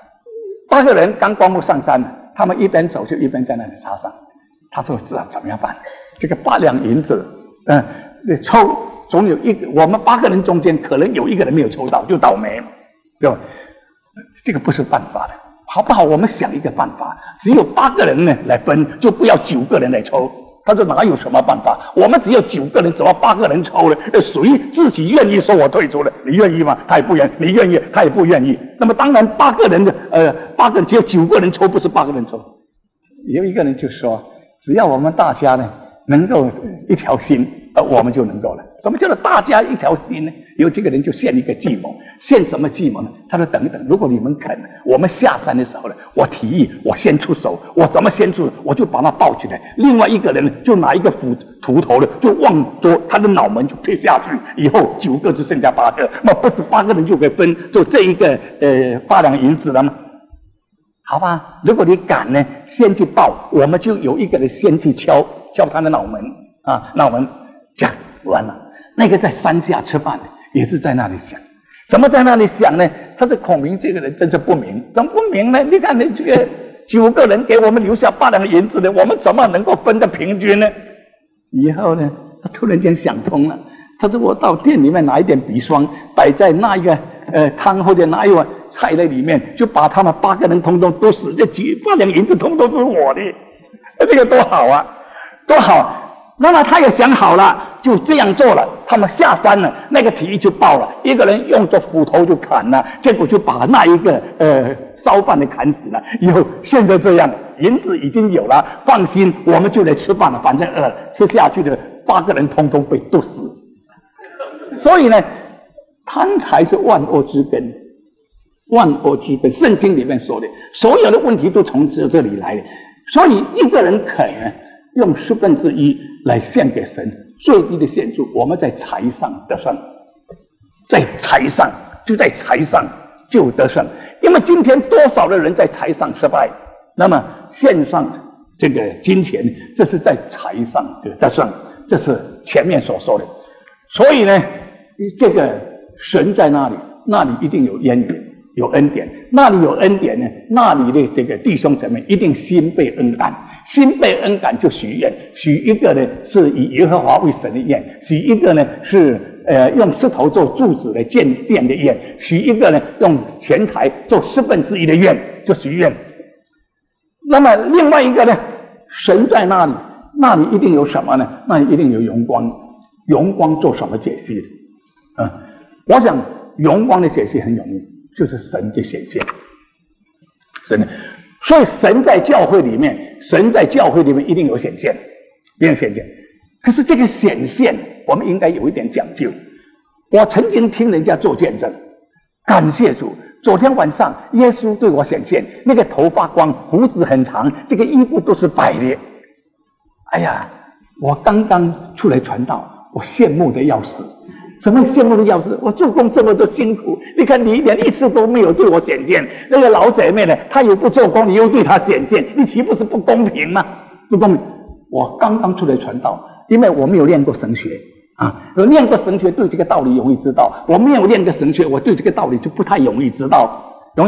8个人刚棺木上山，他们一边走就一边在那里插上。他说知道怎么样办？这个8两银子，抽总有一个，我们8个人中间可能有一个人没有抽到，就倒霉了，对吧？这个不是办法的。好不好？我们想一个办法，只有8个人呢来分，就不要9个人来抽。他说哪有什么办法？我们只有9个人，怎么8个人抽呢？谁自己愿意说我退出了？你愿意吗？他也不愿意。你愿意？他也不愿意。那么当然8个人的8个人只有9个人抽，不是8个人抽。有一个人就说，只要我们大家呢能够一条心，我们就能够了。什么叫做大家一条心呢？有几个人就献一个计谋，献什么计谋呢？他说等等，如果你们肯，我们下山的时候呢，我提议我先出手，我怎么先出手？我就把他抱起来，另外一个人呢就拿一个斧头呢就往着他的脑门就推下去，以后9个只剩下8个，那不是8个人就可以分就这一个8两银子了吗？好吧，如果你敢呢，先去抱，我们就有一个人先去敲他的脑门脑门，这样完了。那个在山下吃饭的也是在那里想，怎么在那里想呢？他说孔明这个人真是不明，怎么不明呢？你看你这个9个人给我们留下8两银子呢，我们怎么能够分得平均呢？以后呢，他突然间想通了，他说我到店里面拿一点笔霜，摆在那一个汤或者那一碗菜类里面，就把他们8个人通通都死，这8两银子通通是我的，这个多好啊，多好！那么他也想好了，就这样做了。他们下山了，那个提议就报了，一个人用着斧头就砍了，结果就把那一个烧饭的砍死了。以后现在这样，银子已经有了，放心，我们就来吃饭了，反正饿了，吃下去的8个人通通被毒死。所以呢，贪财是万恶之根，万恶之根。圣经里面说的，所有的问题都从这里来的。所以一个人肯用1/10来献给神，最低的献数，我们在财上得胜，在财上就得胜。因为今天多少的人在财上失败，那么献上这个金钱，这是在财上得胜，这是前面所说的。所以呢，这个神在那里，那里一定有渊源，有恩典，那里有恩典呢，那里的这个弟兄姊妹一定心被恩感，心被恩感就许愿，许一个呢是以耶和华为神的愿，许一个呢是用石头做柱子来建殿的愿，许一个呢用钱财做1/10的愿，就许愿。那么另外一个呢，神在那里，那里一定有什么呢？那里一定有荣光，荣光做什么解析的？我想荣光的解析很容易，就是神的显现，神的。所以神在教会里面一定有显现，一定有显现。可是这个显现，我们应该有一点讲究。我曾经听人家做见证，感谢主，昨天晚上耶稣对我显现，那个头发光，胡子很长，这个衣服都是白的。哎呀，我刚刚出来传道，我羡慕的要死。什么羡慕的要死？我做工这么多辛苦，你看你连一次都没有对我显现。那个老姐妹呢，她又不做工，你又对她显现，你岂不是不公平吗？不公平！我刚刚出来传道，因为我没有练过神学我练过神学，对这个道理容易知道；我没有练过神学，我对这个道理就不太容易知道。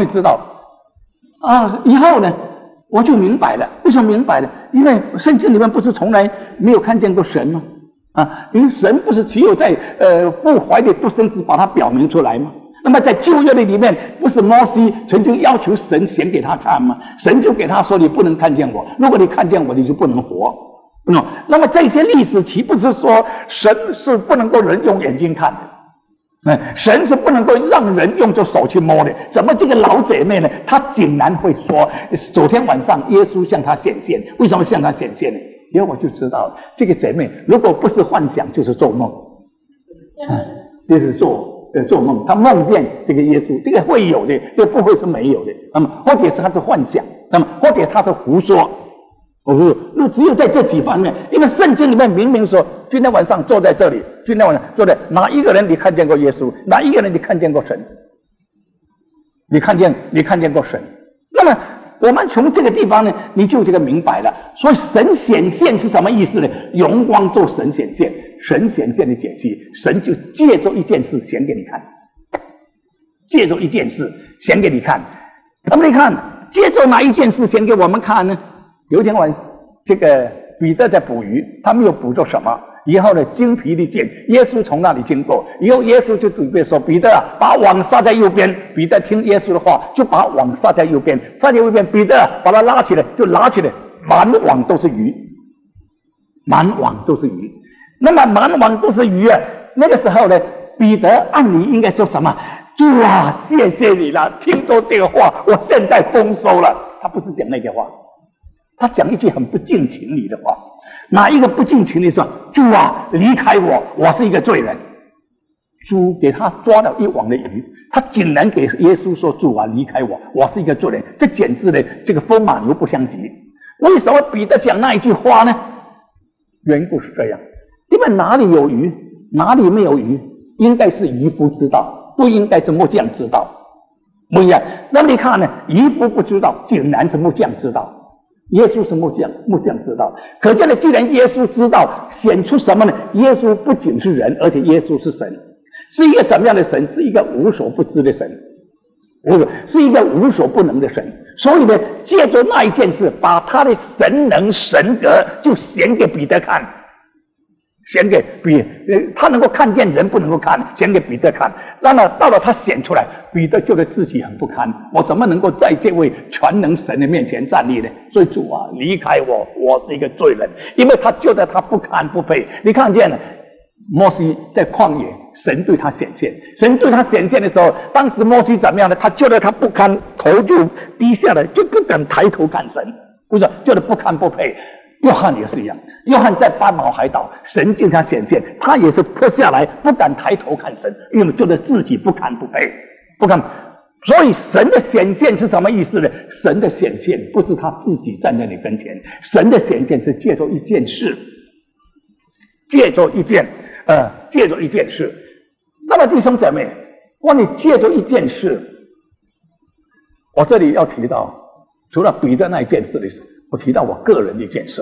以后呢，我就明白了。为什么明白了？因为圣经里面不是从来没有看见过神吗？因为神不是只有在父怀的独生子把它表明出来吗？那么在旧约的里面，不是摩西曾经要求神显给他看吗？神就给他说：“你不能看见我，如果你看见我，你就不能活。”那么这些历史岂不是说神是不能够人用眼睛看的？神是不能够让人用着手去摸的。怎么这个老姐妹呢？她竟然会说，昨天晚上耶稣向她显现，为什么向她显现呢？因为我就知道这个姐妹如果不是幻想就是做梦， 就是做梦，他梦见这个耶稣，这个会有的，这个不会是没有的。那么或者是他是幻想，那么或者他是胡说。我说，那只有在这几方面，因为圣经里面明明说，今天晚上坐在这里，今天晚上坐在哪一个人你看见过耶稣？哪一个人你看见过神？你看见过神？那么我们从这个地方呢，你就这个明白了。所以神显现是什么意思呢？荣光做神显现，神显现的解析，神就借着一件事显给你看，借着一件事显给你看。那么你看，借着哪一件事显给我们看呢？有一天晚上，这个彼得在捕鱼，他没有捕着什么。以后呢，精疲力尽，耶稣从那里经过，以后耶稣就准备说：“彼得啊，把网撒在右边。”彼得听耶稣的话，就把网撒在右边，撒在右边。彼得把它拉起来，就拉起来，满网都是鱼，满网都是鱼。那么满网都是鱼啊！那个时候呢，彼得按理应该说什么？主啊，谢谢你了，听到这个话，我现在丰收了。他不是讲那个话，他讲一句很不近情理的话。哪一个不近情理说：“主啊，离开我，我是一个罪人。”主给他抓了一网的鱼，他竟然给耶稣说：“主啊，离开我，我是一个罪人。”这简直呢，这个风马牛不相及。为什么彼得讲那一句话呢？缘故是这样，因为哪里有鱼，哪里没有鱼，应该是渔夫知道，不应该是木匠知道，不一样。那么你看呢，渔夫不知道，竟然是木匠知道。耶稣是木匠，木匠知道。可见呢，既然耶稣知道，显出什么呢？耶稣不仅是人，而且耶稣是神，是一个怎么样的神？是一个无所不知的神，是一个无所不能的神。所以呢，借着那一件事，把他的神能神格就显给彼得看，显给他能够看见人不能够看，显给彼得看。那么到了他显出来，彼得觉得自己很不堪，我怎么能够在这位全能神的面前站立呢？所以主啊，离开我，我是一个罪人。因为他觉得他不堪不配。你看见了，摩西在旷野，神对他显现，神对他显现的时候，当时摩西怎么样呢？他觉得他不堪，头就低下来，就不敢抬头看神，不是觉得不堪不配。约翰也是一样，约翰在巴毛海岛，神对他显现，他也是扑下来，不敢抬头看神，因为觉得自己不堪不配，不堪。所以神的显现是什么意思呢？神的显现不是他自己站在你跟前，神的显现是借着一件事，借着一件事。那么弟兄姐妹，关于借着一件事，我这里要提到，除了彼得那一件事的时候，我提到我个人的一件事。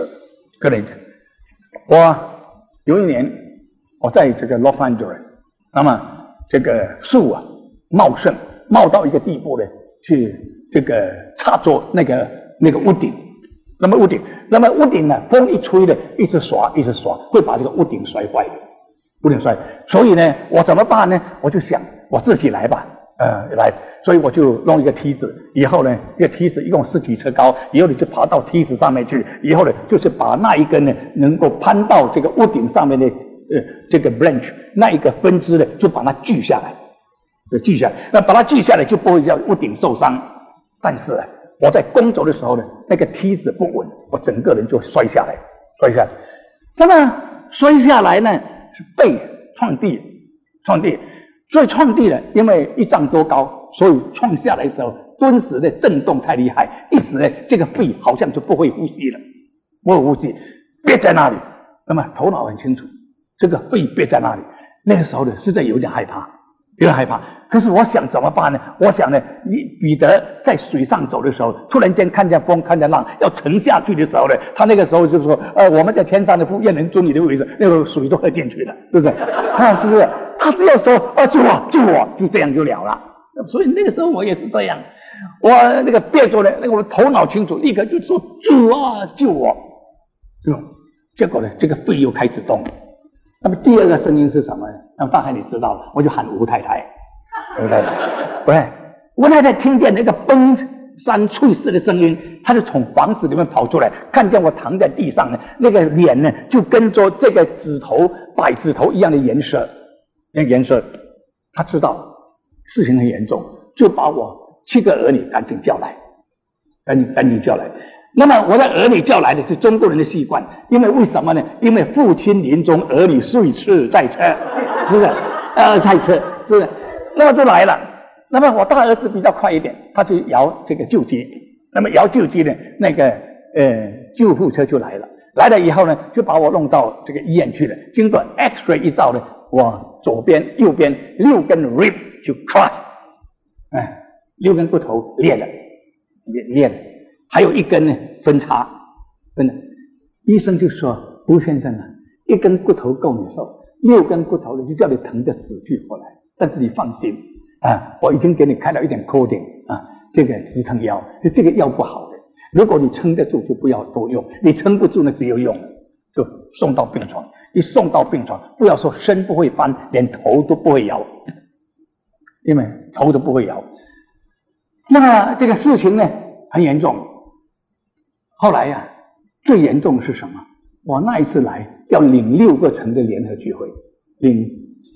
我有一年我在这个 Los Angeles， 那么这个树啊茂盛，茂到一个地步呢，去这个插着那个屋顶。那么屋顶呢，风一吹呢，一直刷，会把这个屋顶摔坏的。屋顶摔，所以呢，我怎么办呢？我就想我自己来吧。所以我就弄一个梯子，以后呢，这个梯子一共10几尺高，以后你就爬到梯子上面去，以后呢，就是把那一根呢能够攀到这个屋顶上面的这个 branch 那一个分支呢，就把它锯下来，那把它锯下来就不会让屋顶受伤。但是我在工作的时候呢，那个梯子不稳，我整个人就摔下来。那么摔下来呢，是背撞地。所以撞地了，因为1丈多高，所以撞下来的时候，顿时的震动太厉害，一时呢，这个肺好像就不会呼吸了，憋在那里。那么头脑很清楚，这个肺憋在那里。那个时候呢，实在有点害怕。可是我想怎么办呢？我想呢，彼得在水上走的时候，突然间看见风，看见浪，要沉下去的时候呢，他那个时候就说：“我们在天上的父愿能尊你的位置。”那个水都喝进去了，是不是？是不是？他只要说：“救我！”就这样就了了。所以那个时候我也是这样，我那个憋住了，那个我头脑清楚，立刻就说：“主啊，救我！”结果呢，这个肺又开始动。那么第二个声音是什么呢？那大概你知道了，我就喊吴太太。吴太太听见那个崩山碎石的声音，她就从房子里面跑出来，看见我躺在地上呢，那个脸呢就跟着这个白指头一样的颜色，她知道事情很严重，就把我7个儿女赶紧叫来。那么我的儿女叫来的是中国人的习惯，因为为什么呢？因为父亲临终，儿女睡次在车，是不是？ 赛车是不是？那么就来了。那么我大儿子比较快一点，他就摇这个救机。那么摇救机呢，那个救护车就来了。来了以后呢，就把我弄到这个医院去了。经过 X-ray 一照呢，我左边、右边6根 rib 就 cross， 6根骨头裂了，还有1根呢分叉，分了。医生就说：“吴先生啊，一根骨头够你受，6根骨头呢就叫你疼得死去活来。但是你放心啊，我已经给你开了一点 codeine 啊，这个止疼药，这个药不好的。如果你撑得住，就不要多用；你撑不住呢，只有用，就送到病床。一送到病床，不要说身不会翻，连头都不会摇，因为头都不会摇。那么这个事情呢很严重。后来呀，最严重的是什么？我那一次来要领6个城的联合聚会，领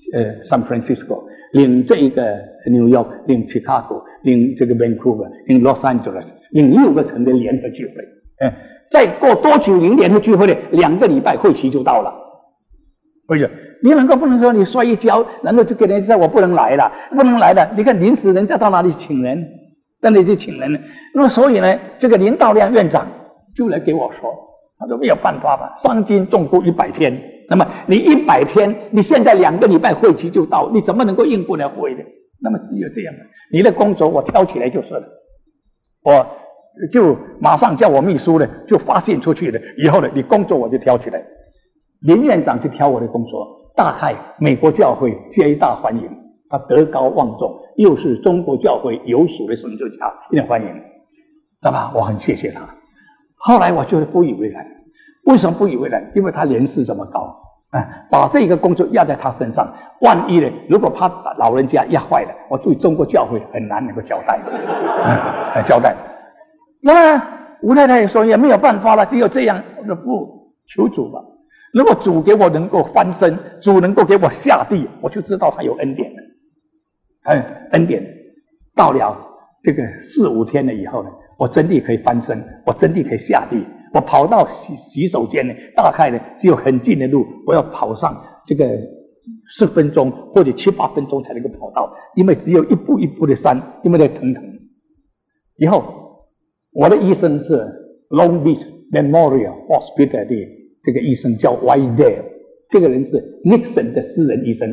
San Francisco， 领这个 New York， 领 Chicago， 领这个 Vancouver， 领 Los Angeles， 领6个城的联合聚会。再过多久领联合聚会呢？2个礼拜会期就到了。为什么？你不能说你摔一跤，然后就给人家说我不能来了，不能来了。你看临时人家到哪里请人？到哪里去请人呢？那么所以呢，这个林道亮院长就来给我说，他说没有办法吧，伤筋动骨100天。那么你100天，你现在2个礼拜会期就到，你怎么能够应付了会呢？那么只有这样的，你的工作我挑起来就是了。我就马上叫我秘书呢，就发信出去了。以后呢，你工作我就挑起来。林院长就挑我的工作，大概美国教会皆大欢迎，他德高望重，又是中国教会有属的神学家，一定欢迎。那么我很谢谢他。后来我就不以为然。为什么不以为然？因为他年事这么高，把这个工作压在他身上，万一呢，如果他老人家压坏了，我对中国教会很难能够交代，交代。那么吴太太也说也没有办法了，只有这样。我说不，求主吧。如果主给我能够翻身，主能够给我下地，我就知道他有恩典了。恩典到了这个4、5天了以后呢，我真的可以翻身，我真的可以下地。我跑到洗手间呢，大概呢只有很近的路，我要跑上这个10分钟或者7、8分钟才能够跑到，因为只有一步一步的山，因为在腾腾。以后我的医生是 Long Beach Memorial Hospital 的这个医生叫 Whitedale， 这个人是 Nixon 的私人医生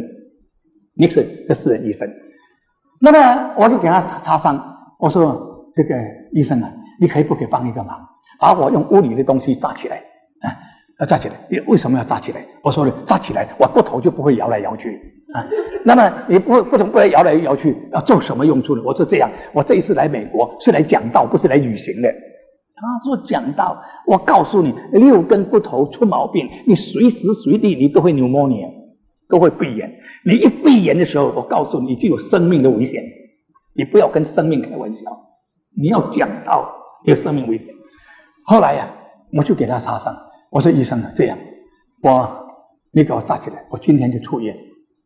，Nixon 的私人医生。那么我就给他插上，我说这个医生啊，你可以不可以帮一个忙？把我用屋里的东西扎起来，扎起来。你为什么要扎起来？我说呢，扎起来，我骨头就不会摇来摇去啊。那么你骨头不会摇来摇去，要做什么用处呢？我说这样，我这一次来美国是来讲道，不是来旅行的。他说讲道，我告诉你，6根骨头出毛病，你随时随地你都会 pneumonia， 都会肺炎。你一肺炎的时候，我告诉你就有生命的危险。你不要跟生命开玩笑，你要讲道，有生命危险。后来呀，我就给他插上，我说医生啊，这样，你给我扎起来，我今天就出院。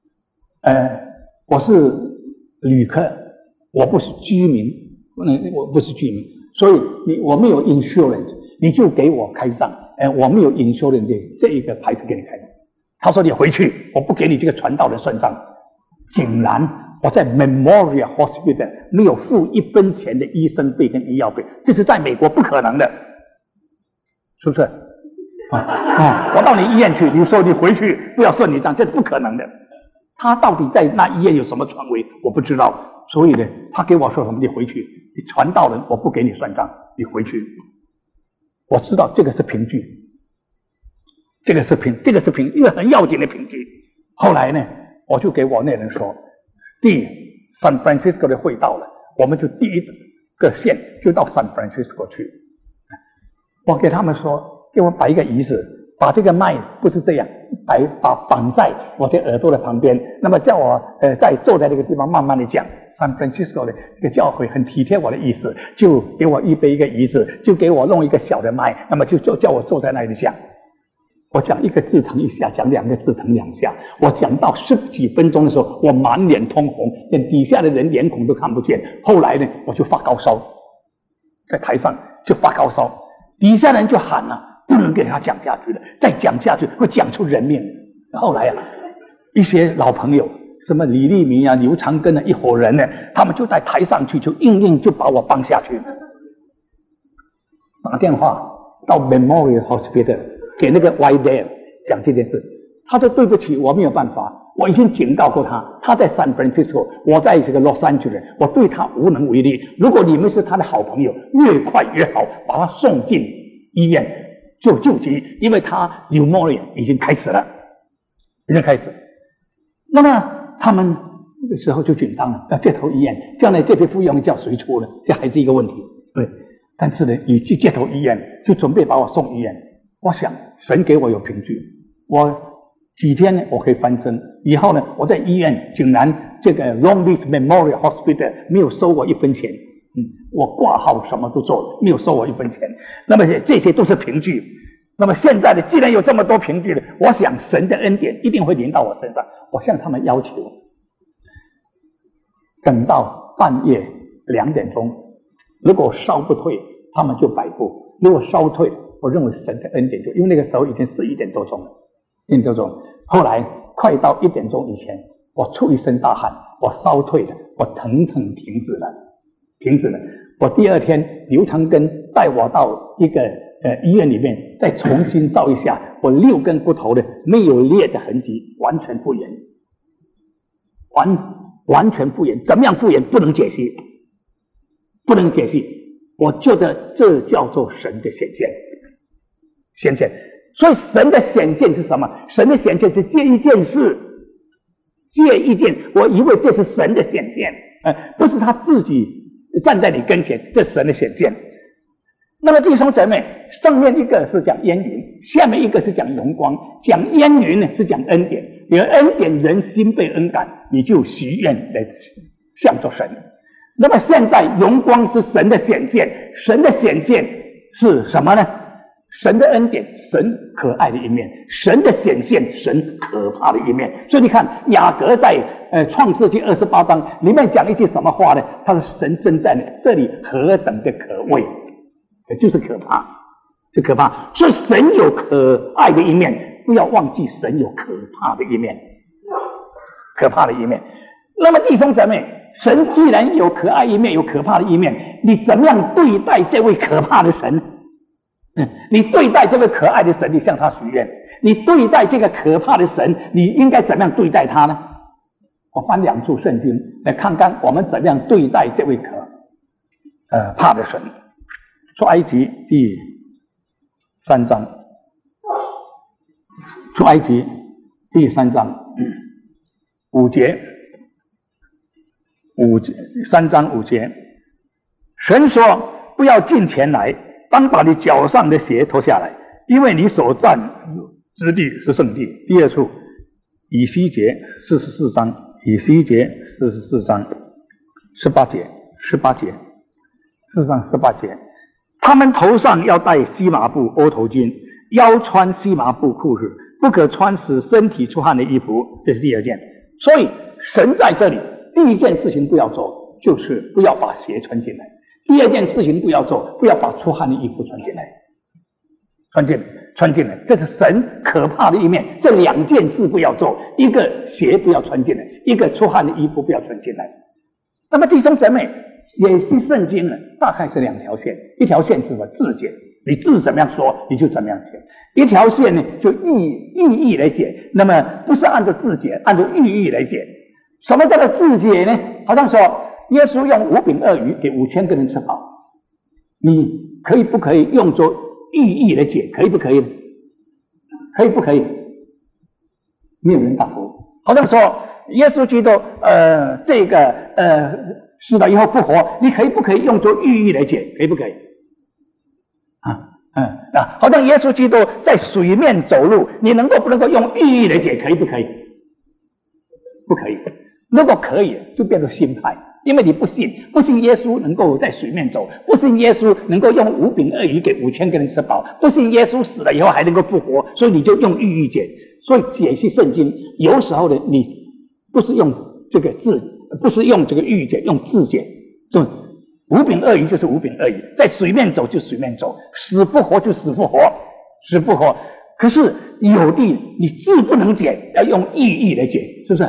我是旅客，我不是居民，我不是居民，所以我没有 insurance， 你就给我开上，我没有 insurance 的这一个牌子给你开。他说你回去，我不给你这个传道人算账。竟然我在 Memorial Hospital 没有付1分钱的医生费跟医药费，这是在美国不可能的。是不是？我到你医院去，你说你回去不要算你账，这是不可能的。他到底在那医院有什么权威，我不知道。所以呢，他给我说什么，你回去，你传道人我不给你算账，你回去。我知道这个是凭据，这个是一个很要紧的凭据。后来呢，我就给我那人说，San Francisco 的会到了，我们就第一个线就到 San Francisco 去。我给他们说，给我摆一个仪式，把这个麦不是这样绑在我的耳朵的旁边，那么叫我再坐在这个地方慢慢的讲。San Francisco 的这个教会很体贴我的意思，就给我预备一个仪式，就给我弄一个小的麦，那么就叫我坐在那里讲。我讲1个字疼1下，讲2个字疼2下。我讲到10几分钟的时候，我满脸通红，连底下的人脸孔都看不见。后来呢，我就发高烧，在台上就发高烧。底下人就喊了，不能给他讲下去了，再讲下去会讲出人命。后来啊，一些老朋友什么李立民啊、刘长庚啊一伙人呢，他们就在台上去，就硬就把我绑下去，打电话到 Memorial Hospital 给那个 Whitedale 讲这件事。他说对不起，我没有办法，我已经警告过他，他在 San Francisco， 我在这个 Los Angeles， 我对他无能为力。如果你们是他的好朋友，越快越好，把他送进医院救急，因为他 pneumonia 已经开始了，已经开始。那么他们那个时候就紧张了，要接头医院，将来这笔费用叫谁出呢？这还是一个问题。对，但是呢，你去接头医院，就准备把我送医院。我想神给我有凭据，我几天呢，我可以翻身。以后呢，我在医院竟然这个 Long Beach Memorial Hospital 没有收我1分钱，我挂号什么都做了，没有收我1分钱。那么这些都是凭据。那么现在呢，既然有这么多凭据了，我想神的恩典一定会临到我身上。我向他们要求，等到半夜2点钟，如果烧不退，他们就摆布；如果烧退，我认为神的恩典就，因为那个时候已经11点多钟了。后来快到1点钟以前，我出一身大汗，我烧退了，我疼停止了。我第二天刘长庚带我到一个医院里面再重新照一下，我6根骨头的没有裂的痕迹，完全复原，完全复原。怎么样复原？不能解析。我觉得这叫做神的显现。所以神的显现是什么？神的显现是借一件事，我以为这是神的显现，不是他自己站在你跟前，这是神的显现。那么弟兄姊妹，上面一个是讲烟云，下面一个是讲荣光。讲烟云呢是讲恩典，有恩典人心被恩感，你就许愿来向着神。那么现在荣光是神的显现，神的显现是什么呢？神的恩典，神可爱的一面；神的显现，神可怕的一面。所以你看雅各在创世纪28章里面讲一句什么话呢？他说神真在这里何等的可畏，就是可怕，是可怕。所以神有可爱的一面，不要忘记神有可怕的一面，那么弟兄姊妹，神既然有可爱一面，有可怕的一面，你怎么样对待这位可怕的神？你对待这位可爱的神，你向他许愿；你对待这个可怕的神，你应该怎么样对待他呢？我翻2处圣经来看看我们怎么样对待这位可怕的神。出埃及第3章，出埃及第3章5节，3章5节，神说：“不要近前来。当把你脚上的鞋脱下来，因为你所站之地是圣地。”第2处，以西结44章18节，4章18节，他们头上要戴细麻布欧头巾，腰穿细麻布裤子，不可穿使身体出汗的衣服。这是第2件。所以神在这里，第1件事情不要做，就是不要把鞋穿进来。第2件事情不要做，不要把出汗的衣服穿进来，这是神可怕的一面。这2件事不要做，一个鞋不要穿进来，一个出汗的衣服不要穿进来。那么弟兄姊妹，也是圣经呢，大概是2条线，一条线是什么？字解，你字怎么样说，你就怎么样写；一条线呢，就寓意来写，那么不是按照字解，按照寓意来写。什么叫做字解呢？好像说耶稣用5饼2鱼给5000个人吃饱，你可以不可以用作寓意来解？可以不可以？可以不可以？没有人答复。好像说耶稣基督死了以后复活，你可以不可以用作寓意来解？可以不可以？好像耶稣基督在水面走路，你能够不能够用寓意来解？可以不可以？不可以。如果可以，就变成心态。因为你不信耶稣能够在水面走，不信耶稣能够用5饼2鱼给5000个人吃饱，不信耶稣死了以后还能够复活，所以你就用寓意解。所以解析圣经有时候呢，你不是用这个字，不是用这个寓意解，用字解。就5饼2鱼就是5饼2鱼，在水面走就水面走，死复活就死复活。可是有的你字不能解，要用寓意来解，是不是？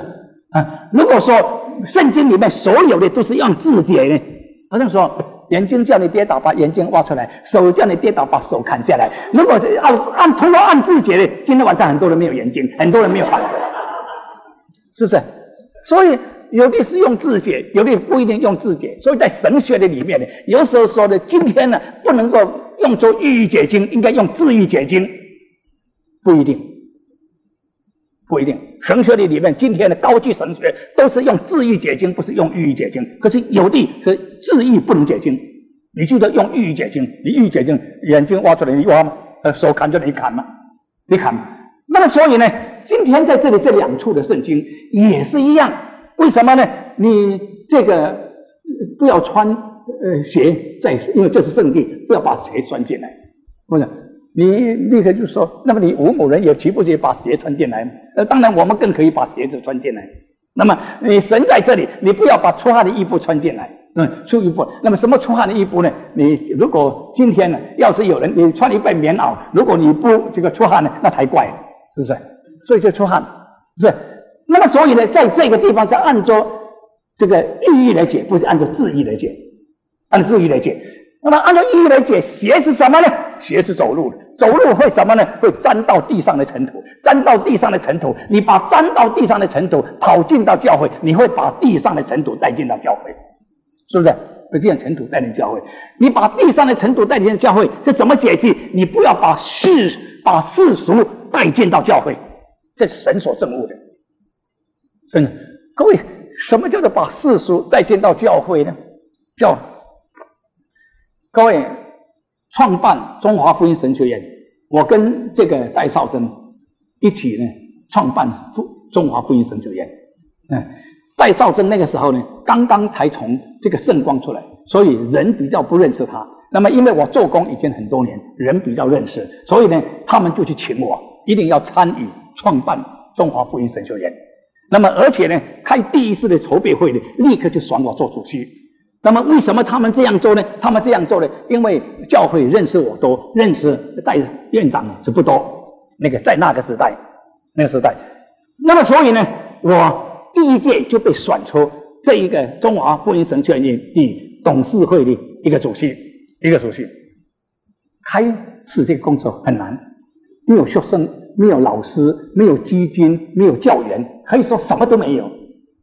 如果说圣经里面所有的都是用字解呢，好像说眼睛叫你跌倒，把眼睛挖出来；手叫你跌倒，把手砍下来。如果是通过按字解的，今天晚上很多人没有眼睛，很多人没有反，是不是？所以有的是用字解，有的不一定用字解。所以在神学的里面呢，有时候说的今天呢不能够用作寓意解经，应该用字义解经，不一定。不一定，神学的里面，今天的高级神学都是用字义解经，不是用寓意解经。可是有的是字义不能解经，你就得用寓意解经。你寓意解经，眼睛挖出来你挖吗？手砍就你砍吗？你砍吗？那么所以呢，今天在这里这两处的圣经也是一样。为什么呢？你这个不要穿鞋在，因为这是圣地，不要把鞋穿进来。或者你立刻就说，那么你无某人也岂不可以把鞋穿进来？当然我们更可以把鞋子穿进来。那么你神在这里，你不要把出汗的衣服穿进来，出衣服。那么什么出汗的衣服呢？你如果今天呢，要是有人你穿一件棉袄，如果你不这个出汗呢，那才怪，是不是？所以就出汗，是不是？那么所以呢，在这个地方是按照这个寓意来解，不是按照字义来解，按照字义来解。那么按照意义来解，鞋是什么呢？鞋是走路的，走路会什么呢？会沾到地上的尘土，沾到地上的尘土，你把沾到地上的尘土跑进到教会，你会把地上的尘土带进到教会，是不是？会这样尘土带进教会，你把地上的尘土带进教会，这怎么解析？你不要把世俗带进到教会，这是神所憎恶的。真的，各位，什么叫做把世俗带进到教会呢？各位，创办中华福音神学院，我跟这个戴绍珍一起呢创办中华福音神学院。戴绍珍那个时候呢，刚刚才从这个圣光出来，所以人比较不认识他。那么因为我做工已经很多年，人比较认识，所以呢，他们就去请我，一定要参与创办中华福音神学院。那么而且呢，开第一次的筹备会呢，立刻就选我做主席。那么为什么他们这样做呢？他们这样做呢，因为教会认识我多，认识戴院长是不多。在那个时代，那么所以呢，我第一届就被选出这一个中华福音神学院的董事会的一个主席。开始这个工作很难，没有学生，没有老师，没有基金，没有教员，可以说什么都没有。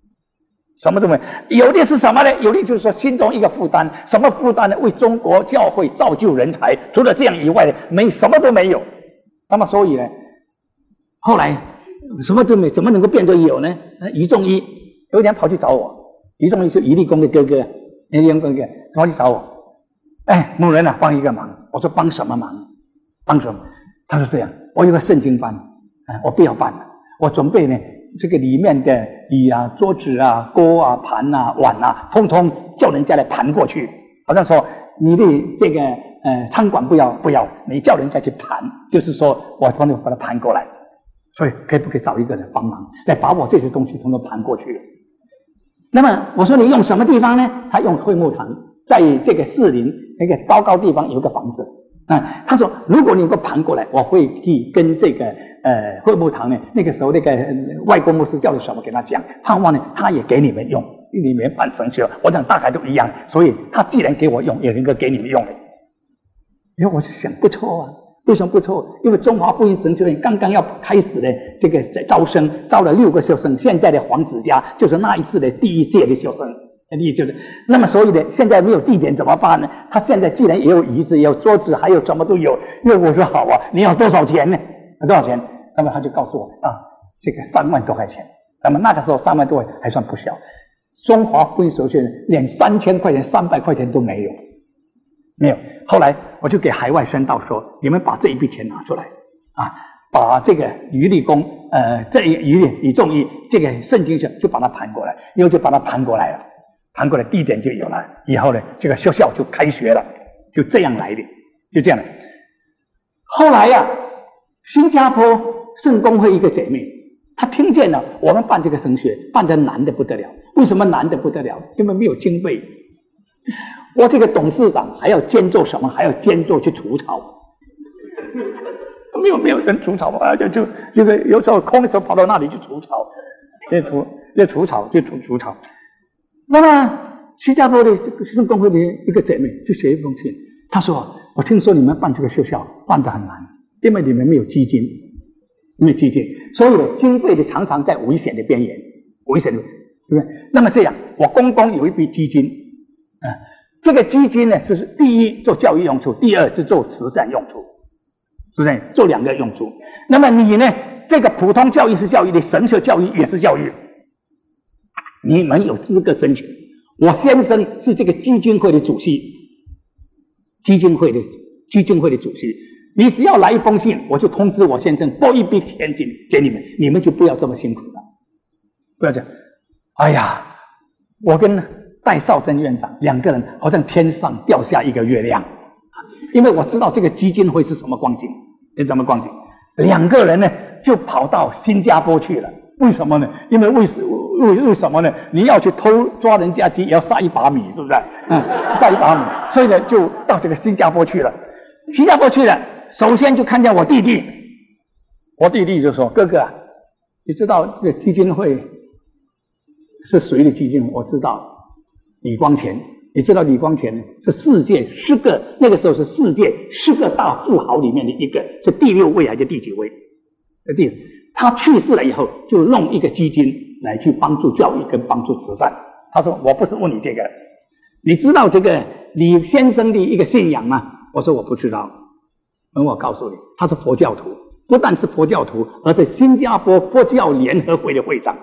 有的是什么呢？有的就是说心中一个负担，什么负担呢？为中国教会造就人才，除了这样以外呢，什么都没有。那么所以呢，后来什么都没，怎么能够变作有呢？于仲一有一天跑去找我，于仲一是余立功的哥哥，跑去找我，某人啊，帮一个忙。我说帮什么忙？帮什么？他说这样，我有个圣经班，我不要办了，我准备呢。这个里面的椅啊、桌子啊、锅啊、盘啊、碗啊，通通叫人家来盘过去。好像说你的这个餐馆不要，你叫人家去盘，就是说我帮你把它盘过来。所以可不可以找一个人帮忙，来把我这些东西通通盘过去？那么我说你用什么地方呢？他用会幕堂，在这个士林那个高地方有个房子。他说如果你能够盘过来，我会去跟这个会幕堂呢，那个时候那个外国牧师叫的什么给他讲，盼望呢他也给你们用，你们办神学，我想大概都一样，所以他既然给我用，也能够给你们用的。因为我就想不错啊，为什么不错？因为中华福音神学院刚刚要开始的这个招生，招了6个学生，现在的黄子嘉就是那一次的第一届的学生。那么所以呢，现在没有地点怎么办呢？他现在既然也有椅子，也有桌子，还有什么都有。因为我说好啊，你要多少钱呢？多少钱？那么他就告诉我这个3万多块钱。那么那个时候3万多还算不小。中华福音神学院连3000块钱、300块钱都没有。后来我就给海外宣道说，你们把这一笔钱拿出来把这个余立功这余仲一这个圣经就把它盘过来，因为就把它盘过来了。盘过来地点就有了，以后呢，这个学校就开学了，就这样来的，就这样的。后来新加坡圣公会一个姐妹，她听见了我们办这个神学，办得难得不得了。为什么难得不得了？因为没有经费。我这个董事长还要兼做什么？还要兼做去除草。没有人除草就有时候空的时候跑到那里去除草。 要除草，就除草。那么新加坡的这个学生工会的一个姐妹就写一封信，她说：“我听说你们办这个学校办得很难，因为你们没有基金，没有基金，所以呢，经费的常常在危险的边缘，危险的，对不对？那么这样，我公公有一笔基金，这个基金呢，是第一做教育用处，第二是做慈善用处，对不对？做2个用处。那么你呢，这个普通教育是教育的，神学教育也是教育，你们有资格申请。我先生是这个基金会的主席，基金会的主席。你只要来一封信，我就通知我先生拨一笔钱给你们，你们就不要这么辛苦了，不要这样。哎呀，我跟戴绍珍院长2个人好像天上掉下一个月亮，因为我知道这个基金会是什么光景，什么光景。2个人呢就跑到新加坡去了。为什么呢？因为为什么呢？你要去抓人家鸡，也要撒一把米，是不是？撒一把米，所以呢，就到这个新加坡去了。新加坡去了，首先就看见我弟弟，我弟弟就说：“哥哥，你知道这个基金会是谁的基金会？我知道，李光前。你知道李光前是世界10个，那个时候是世界10个大富豪里面的一个，是第6位还是第几位？他去世了以后，就弄一个基金来去帮助教育跟帮助慈善。他说：“我不是问你这个，你知道这个李先生的一个信仰吗？”我说：“我不知道。”我告诉你，他是佛教徒，不但是佛教徒，而且新加坡佛教联合会的会长。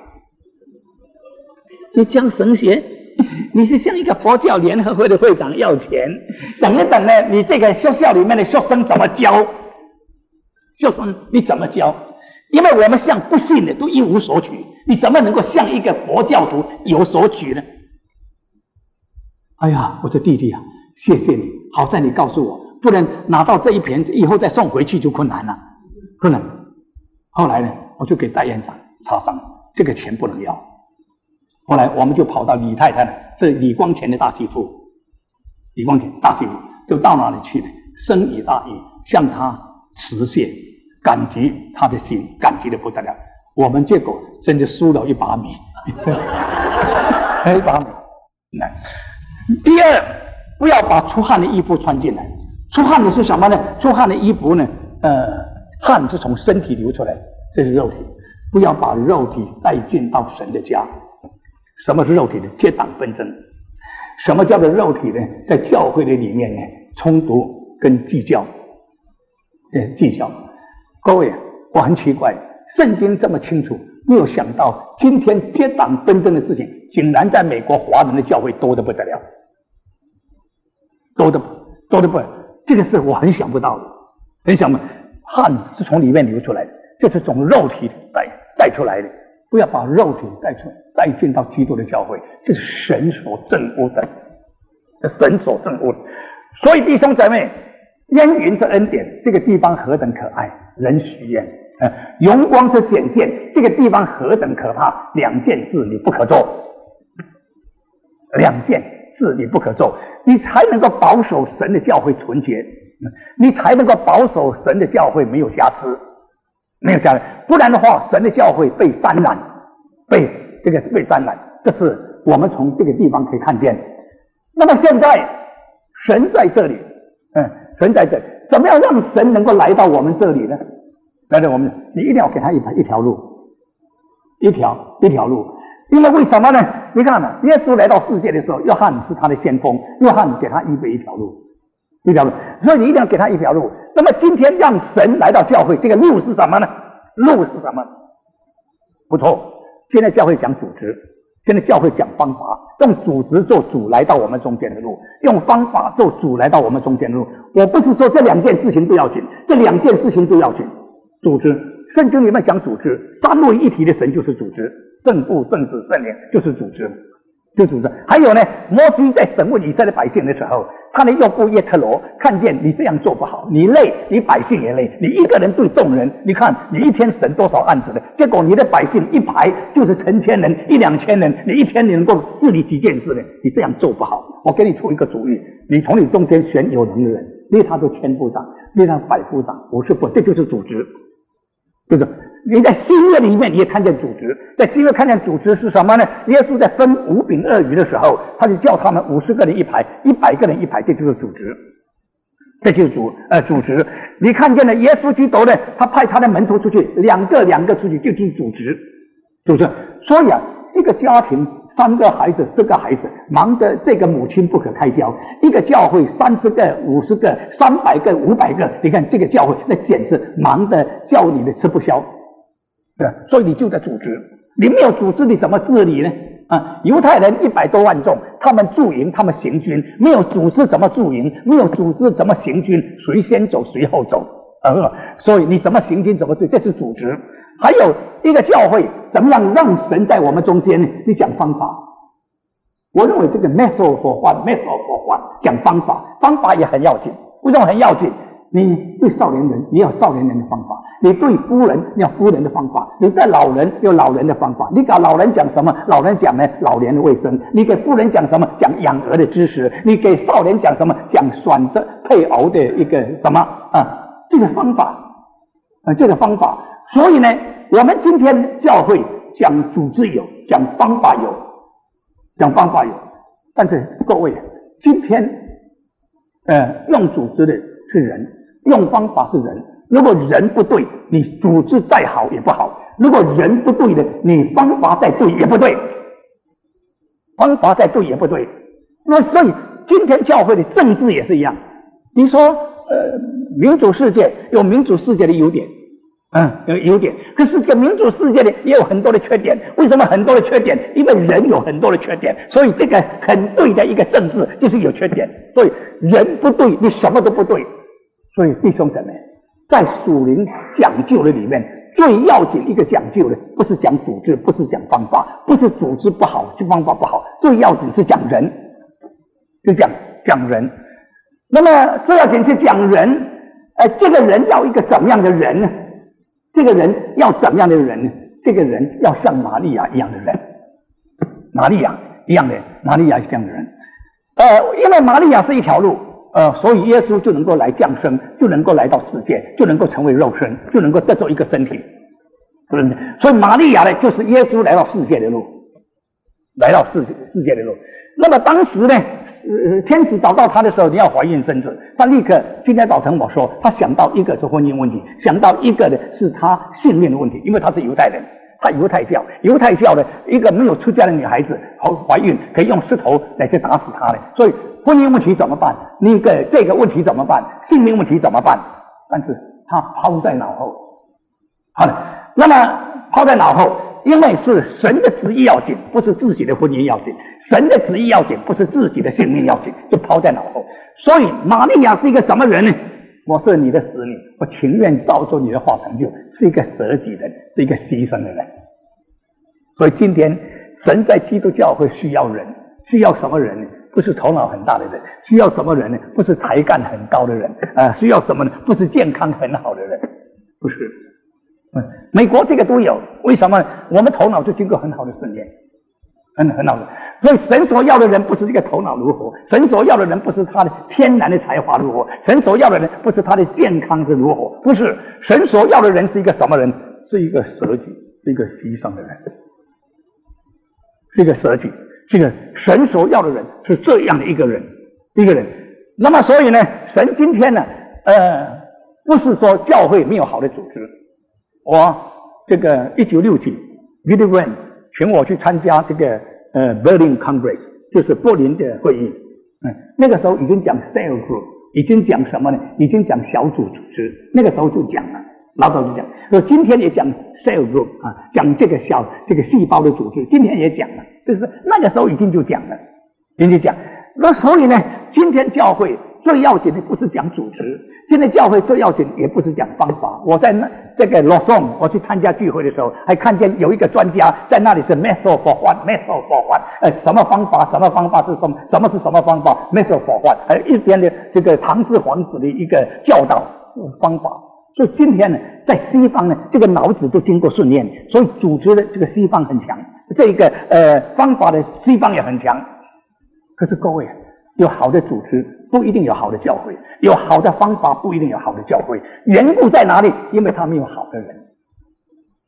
你讲神学，你是向一个佛教联合会的会长要钱，等一等呢，你这个学校里面的学生怎么教？学生你怎么教？因为我们向不信的都一无所取，你怎么能够向一个佛教徒有所取呢？哎呀，我说弟弟啊，谢谢你，好在你告诉我，不然拿到这一瓶以后再送回去就困难了，困难。后来呢，我就给戴院长插上，这个钱不能要。后来我们就跑到李太太呢，是李光前的大媳妇，李光前大媳妇就到哪里去呢？深以大义，向他辞谢。感激他的心，感激的不得了。我们结果真的输了一把米，一把米。第二，不要把出汗的衣服穿进来。出汗的是什么呢？出汗的衣服呢？汗是从身体流出来，这是肉体。不要把肉体带进到神的家。什么是肉体呢？结党纷争。什么叫做肉体呢？在教会的里面呢，冲突跟计较，计较。各位，我很奇怪，圣经这么清楚，没有想到今天结党纷争的事情，竟然在美国华人的教会多得不得了，多得不得了。这个是我很想不到的，很想不到。汗是从里面流出来的，这是从肉体带出来的。不要把肉体带进到基督的教会，这是神所憎恶的，神所憎恶的。所以弟兄姊妹，烟云是恩典，这个地方何等可爱，人许愿；荣光是显现，这个地方何等可怕，2件事你不可做，2件事你不可做，你才能够保守神的教会纯洁，你才能够保守神的教会没有瑕疵，没有瑕疵。不然的话，神的教会被沾染，被沾染，这是我们从这个地方可以看见。那么现在神在这里，神在这里，怎么样让神能够来到我们这里呢？来到我们，你一定要给他一条路，一条路。因为什么呢？你看嘛，耶稣来到世界的时候，约翰是他的先锋，约翰给他预备一条路，所以你一定要给他一条路。那么今天让神来到教会，这个路是什么呢？路是什么？不错，现在教会讲组织，现在教会讲方法，用组织做主来到我们中间的路，用方法做主来到我们中间的路。我不是说这2件事情都要紧，这2件事情都要紧。组织，圣经里面讲组织，3位一体的神就是组织，圣父、圣子、圣灵就是组织，就组织。还有呢，摩西在审问以色列百姓的时候，他的岳父耶特罗看见你这样做不好，你累，你百姓也累，你一个人对众人，你看你一天审多少案子的，结果你的百姓一排就是成千人、1-2千人，你一天你能够治理几件事呢？你这样做不好。我给你出一个主意，你从你中间选有能的人，立他做千夫长，立他百夫长、50夫，这就是组织。就是你在新约里面你也看见组织，在新约看见组织是什么呢？耶稣在分5饼2鱼的时候，他就叫他们50个人一排，100个人一排，这就是组织，这就是组织。你看见了耶稣基督呢，他派他的门徒出去，2个出去，这就是组织。所以啊，一个家庭3个孩子4个孩子，忙得这个母亲不可开交；一个教会30个50个300个500个，你看这个教会那简直忙得叫你的吃不消。对，所以你就在组织，你没有组织你怎么治理呢？犹太人100多万众，他们驻营，他们行军，没有组织怎么驻营？没有组织怎么行军？谁先走谁后走？所以你怎么行军怎么治？这是组织。还有一个教会怎么样让神在我们中间呢？你讲方法，我认为这个 method for what 讲方法也很要紧。为什么很要紧？你对少年人你要少年人的方法，你对夫人你要夫人的方法，你对老人有老人的方法。你给老人讲什么？老人讲呢老年的卫生。你给夫人讲什么？讲养儿的知识。你给少年讲什么？讲选择配偶的一个什么这个方法这个方法。所以呢，我们今天教会讲组织有，讲方法有，但是各位，今天用组织的是人，用方法是人。如果人不对，你组织再好也不好；如果人不对的，你方法再对也不对。那所以今天教会的政治也是一样。你说民主世界有民主世界的优点。有优点，可是这个民主世界呢也有很多的缺点。为什么很多的缺点？因为人有很多的缺点，所以这个很对的一个政治就是有缺点。所以人不对，你什么都不对。所以弟兄姊妹，在属灵讲究的里面，最要紧一个讲究的，不是讲组织，不是讲方法，不是组织不好，就方法不好，最要紧是讲人，就讲人。那么最要紧是讲人，这个人要一个怎么样的人呢？这个人要怎么样的人呢？这个人要像玛利亚一样的人，玛利亚一样的人。因为玛利亚是一条路，所以耶稣就能够来降生，就能够来到世界，就能够成为肉身，就能够得到一个身体。所以玛利亚呢，就是耶稣来到世界的路，那么当时呢，天使找到他的时候，你要怀孕生子，他立刻今天早晨我说，他想到一个是婚姻问题，想到一个呢是他性命的问题，因为他是犹太人，他犹太教的一个没有出嫁的女孩子怀孕，可以用石头来去打死她的，所以婚姻问题怎么办？这个问题怎么办？性命问题怎么办？但是他抛在脑后。好了，那么抛在脑后。因为是神的旨意要紧，不是自己的婚姻要紧；神的旨意要紧，不是自己的性命要紧，就抛在脑后。所以玛利亚是一个什么人呢？我是你的使女，我情愿照着你的话成就，是一个舍己人，是一个牺牲的人。所以今天神在基督教会需要人，需要什么人呢？不是头脑很大的人，需要什么人呢？不是才干很高的人，需要什么呢？不是健康很好的人，不是。美国这个都有，为什么？我们头脑就经过很好的训练，很好的。所以神所要的人不是这个头脑如何，神所要的人不是他的天然的才华如何，神所要的人不是他的健康是如何，不是。神所要的人是一个什么人？是一个舍己，是一个牺牲的人，是一个舍己，是一个神所要的人是这样的一个人。那么所以呢，神今天呢，不是说教会没有好的组织。我这个1967 Billy Graham 请我去参加这个Berlin Congress， 就是柏林的会议。那个时候已经讲 cell group， 已经讲什么呢？已经讲小组组织。那个时候就讲了，老早就讲。所以今天也讲 cell group 讲这个细胞的组织，今天也讲了。就是那个时候已经就讲了，那所以呢，今天教会最要紧的不是讲组织，今天教会最要紧也不是讲方法。我在这个 Lausanne 我去参加聚会的时候，还看见有一个专家在那里是 method for what， 什么方法是什么，什么是什么方法 method for what， 还有一边的这个唐氏皇子的一个教导方法。所以今天呢，在西方呢，这个脑子都经过训练，所以组织的这个西方很强，这个方法的西方也很强。可是各位，有好的组织不一定有好的教会，有好的方法不一定有好的教会。缘故在哪里？因为他没有好的人，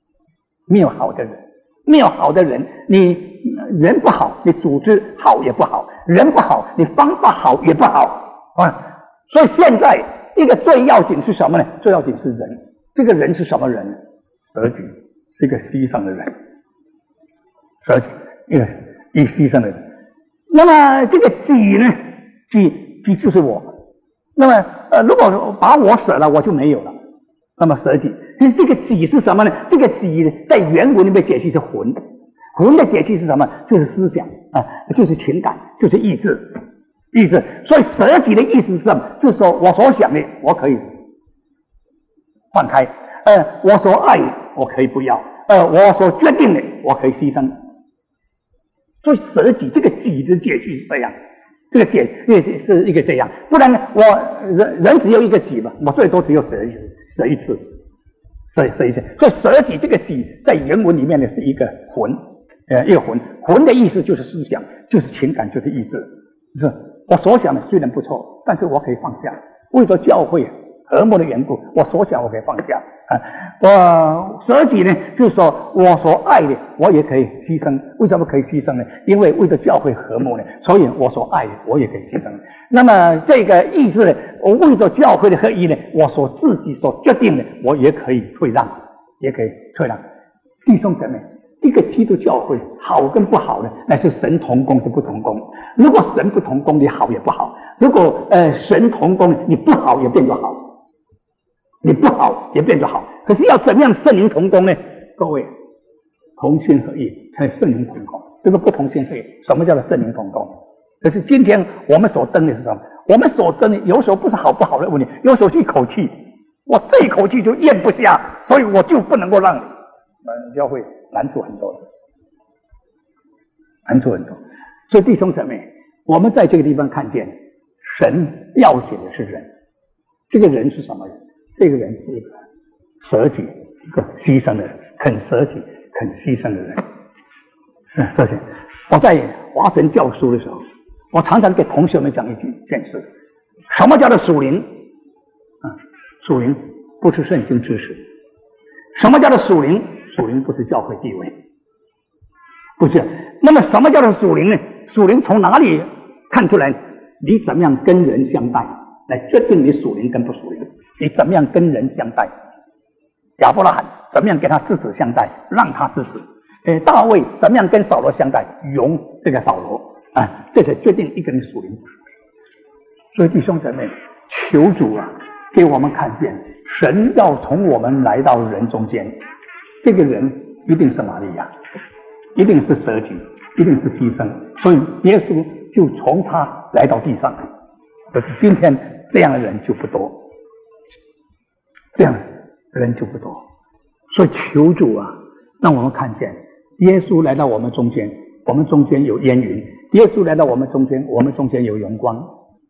没有好的人，没有好的人，你人不好，你组织好也不好；人不好，你方法好也不好啊。所以现在一个最要紧是什么呢？最要紧是人。这个人是什么人呢？舍己，是一个牺牲的人。舍己，一个牺牲的人。那么这个己呢？己就是我。那么如果把我舍了，我就没有了。那么舍己，但是这个己是什么呢？这个己在原文里面解析是魂，魂的解析是什么？就是思想啊，就是情感，就是意志。所以舍己的意思是什么？就是说我所想的我可以放开，我所爱的我可以不要，我所决定的我可以牺牲。所以舍己这个己的解析是这样。这个解是一个这样，不然呢，我人只有一个己嘛，我最多只有舍一次，舍一次。所以舍己这个己在原文里面呢是一个魂，一个魂的意思就是思想，就是情感，就是意志。是我所想的虽然不错，但是我可以放下，为了教会和睦的缘故，我所想我可以放下啊。我舍己呢，就是说我所爱的我也可以牺牲。为什么可以牺牲呢？因为为了教会和睦呢，所以我所爱的我也可以牺牲。那么这个意志呢，我为了教会的合一呢，我自己所决定的我也可以退让，弟兄姊妹，一个基督教会好跟不好呢，那是神同工就不同工。如果神不同工，你好也不好；如果神同工，你不好也变作好，你不好也变作好。可是要怎么样圣灵同工呢？各位，同心合意才圣灵同工。这个不同心合意，什么叫做圣灵同工？可是今天我们所争的是什么？我们所争的有时候不是好不好的问题，有时候是一口气，我这一口气就咽不下，所以我就不能够让你。教会难处很多。所以弟兄姊妹，我们在这个地方看见神要紧的是人。这个人是什么人？这个人是一个舍己、一个牺牲的人，肯舍己、肯牺牲的人。舍己。我在华神教书的时候，我常常给同学们讲一件事：什么叫做属灵？属灵不是圣经知识。什么叫做属灵？属灵不是教会地位，不是。那么什么叫做属灵呢？属灵从哪里看出来？你怎么样跟人相待，来决定你属灵跟不属灵。你怎么样跟人相待？亚伯拉罕怎么样跟他侄子相待，让他侄子；大卫怎么样跟扫罗相待，容这个扫罗啊，这才决定一个人属灵不属灵。所以弟兄姊妹，求主啊，给我们看见神要从我们来到人中间。这个人一定是玛利亚，一定是舍己，一定是牺牲，所以耶稣就从他来到地上。可是今天这样的人就不多，所以求主啊，让我们看见耶稣来到我们中间，我们中间有烟云；耶稣来到我们中间，我们中间有荣光，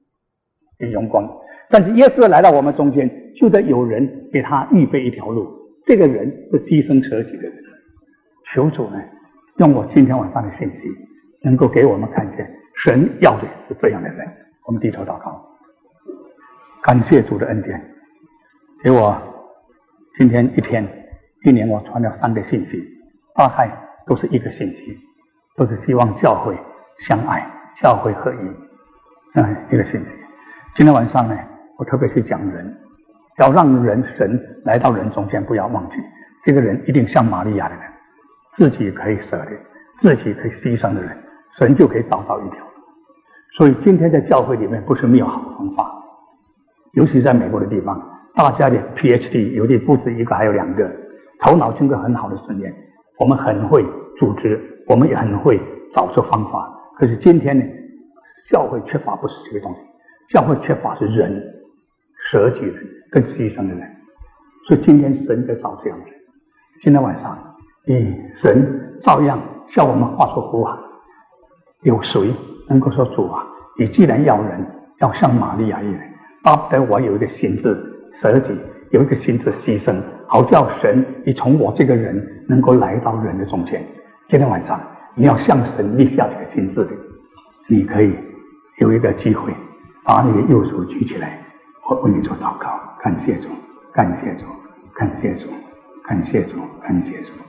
但是耶稣来到我们中间，就得有人给他预备一条路。这个人是牺牲舍己的人。求主呢，用我今天晚上的信息，能够给我们看见神要的是这样的人。我们低头祷告，感谢主的恩典，给我今天一年我传了3个信息，大概都是一个信息，都是希望教会相爱，教会合一，一个信息。今天晚上呢，我特别是讲人，要让神来到人中间，不要忘记这个人一定像玛利亚的人，自己可以舍的，自己可以牺牲的人，神就可以找到一条路。所以今天在教会里面不是没有好方法，尤其在美国的地方，大家的 PhD 有的不止一个，还有2个，头脑经过很好的训练，我们很会组织，我们也很会找出方法。可是今天呢，教会缺乏不是这个东西，教会缺乏是人，舍己人跟牺牲的人。所以今天神在找这样的人。今天晚上神照样向我们发出呼喊，有谁能够说主啊，你既然要人，要像玛利亚一样，巴不得我有一个心志舍己，有一个心志牺牲，好叫神你从我这个人能够来到人的中间。今天晚上你要向神立下这个心志的，你可以有一个机会把你的右手举起来，我为你做祷告。感谢主，感谢主，感谢主，感谢主，感谢主。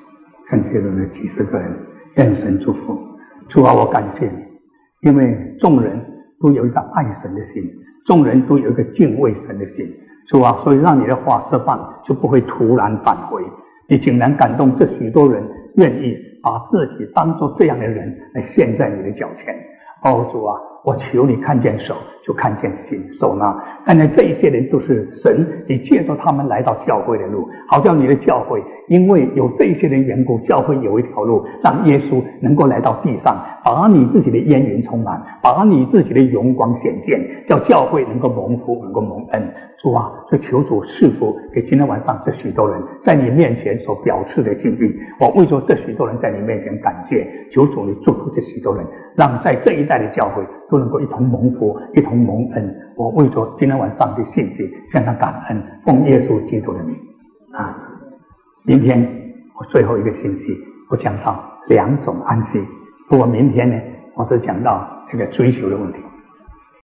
恳切的几十个人，愿神祝福。主啊，我感谢你，因为众人都有一个爱神的心，众人都有一个敬畏神的心。主啊，所以让你的话释放，就不会突然返回。你竟然感动这许多人，愿意把自己当作这样的人来献在你的脚前。哦，主啊，我求你看见手，就看见心，手拿。但是这一些人都是神，你借着他们来到教会的路，好叫你的教会，因为有这一些人缘故，教会有一条路，让耶稣能够来到地上，把你自己的烟云充满，把你自己的荣光显现，叫教会能够蒙福，能够蒙恩。主啊，所以求主赐福给今天晚上这许多人在你面前所表示的心意。我为着这许多人在你面前感谢，求主你祝福这许多人，让在这一代的教会都能够一同蒙福，一同蒙恩。我为着今天晚上的信息向他感恩，奉耶稣基督的名啊！明天我最后一个信息，我讲到2种安息。不过明天呢，我是讲到这个追求的问题。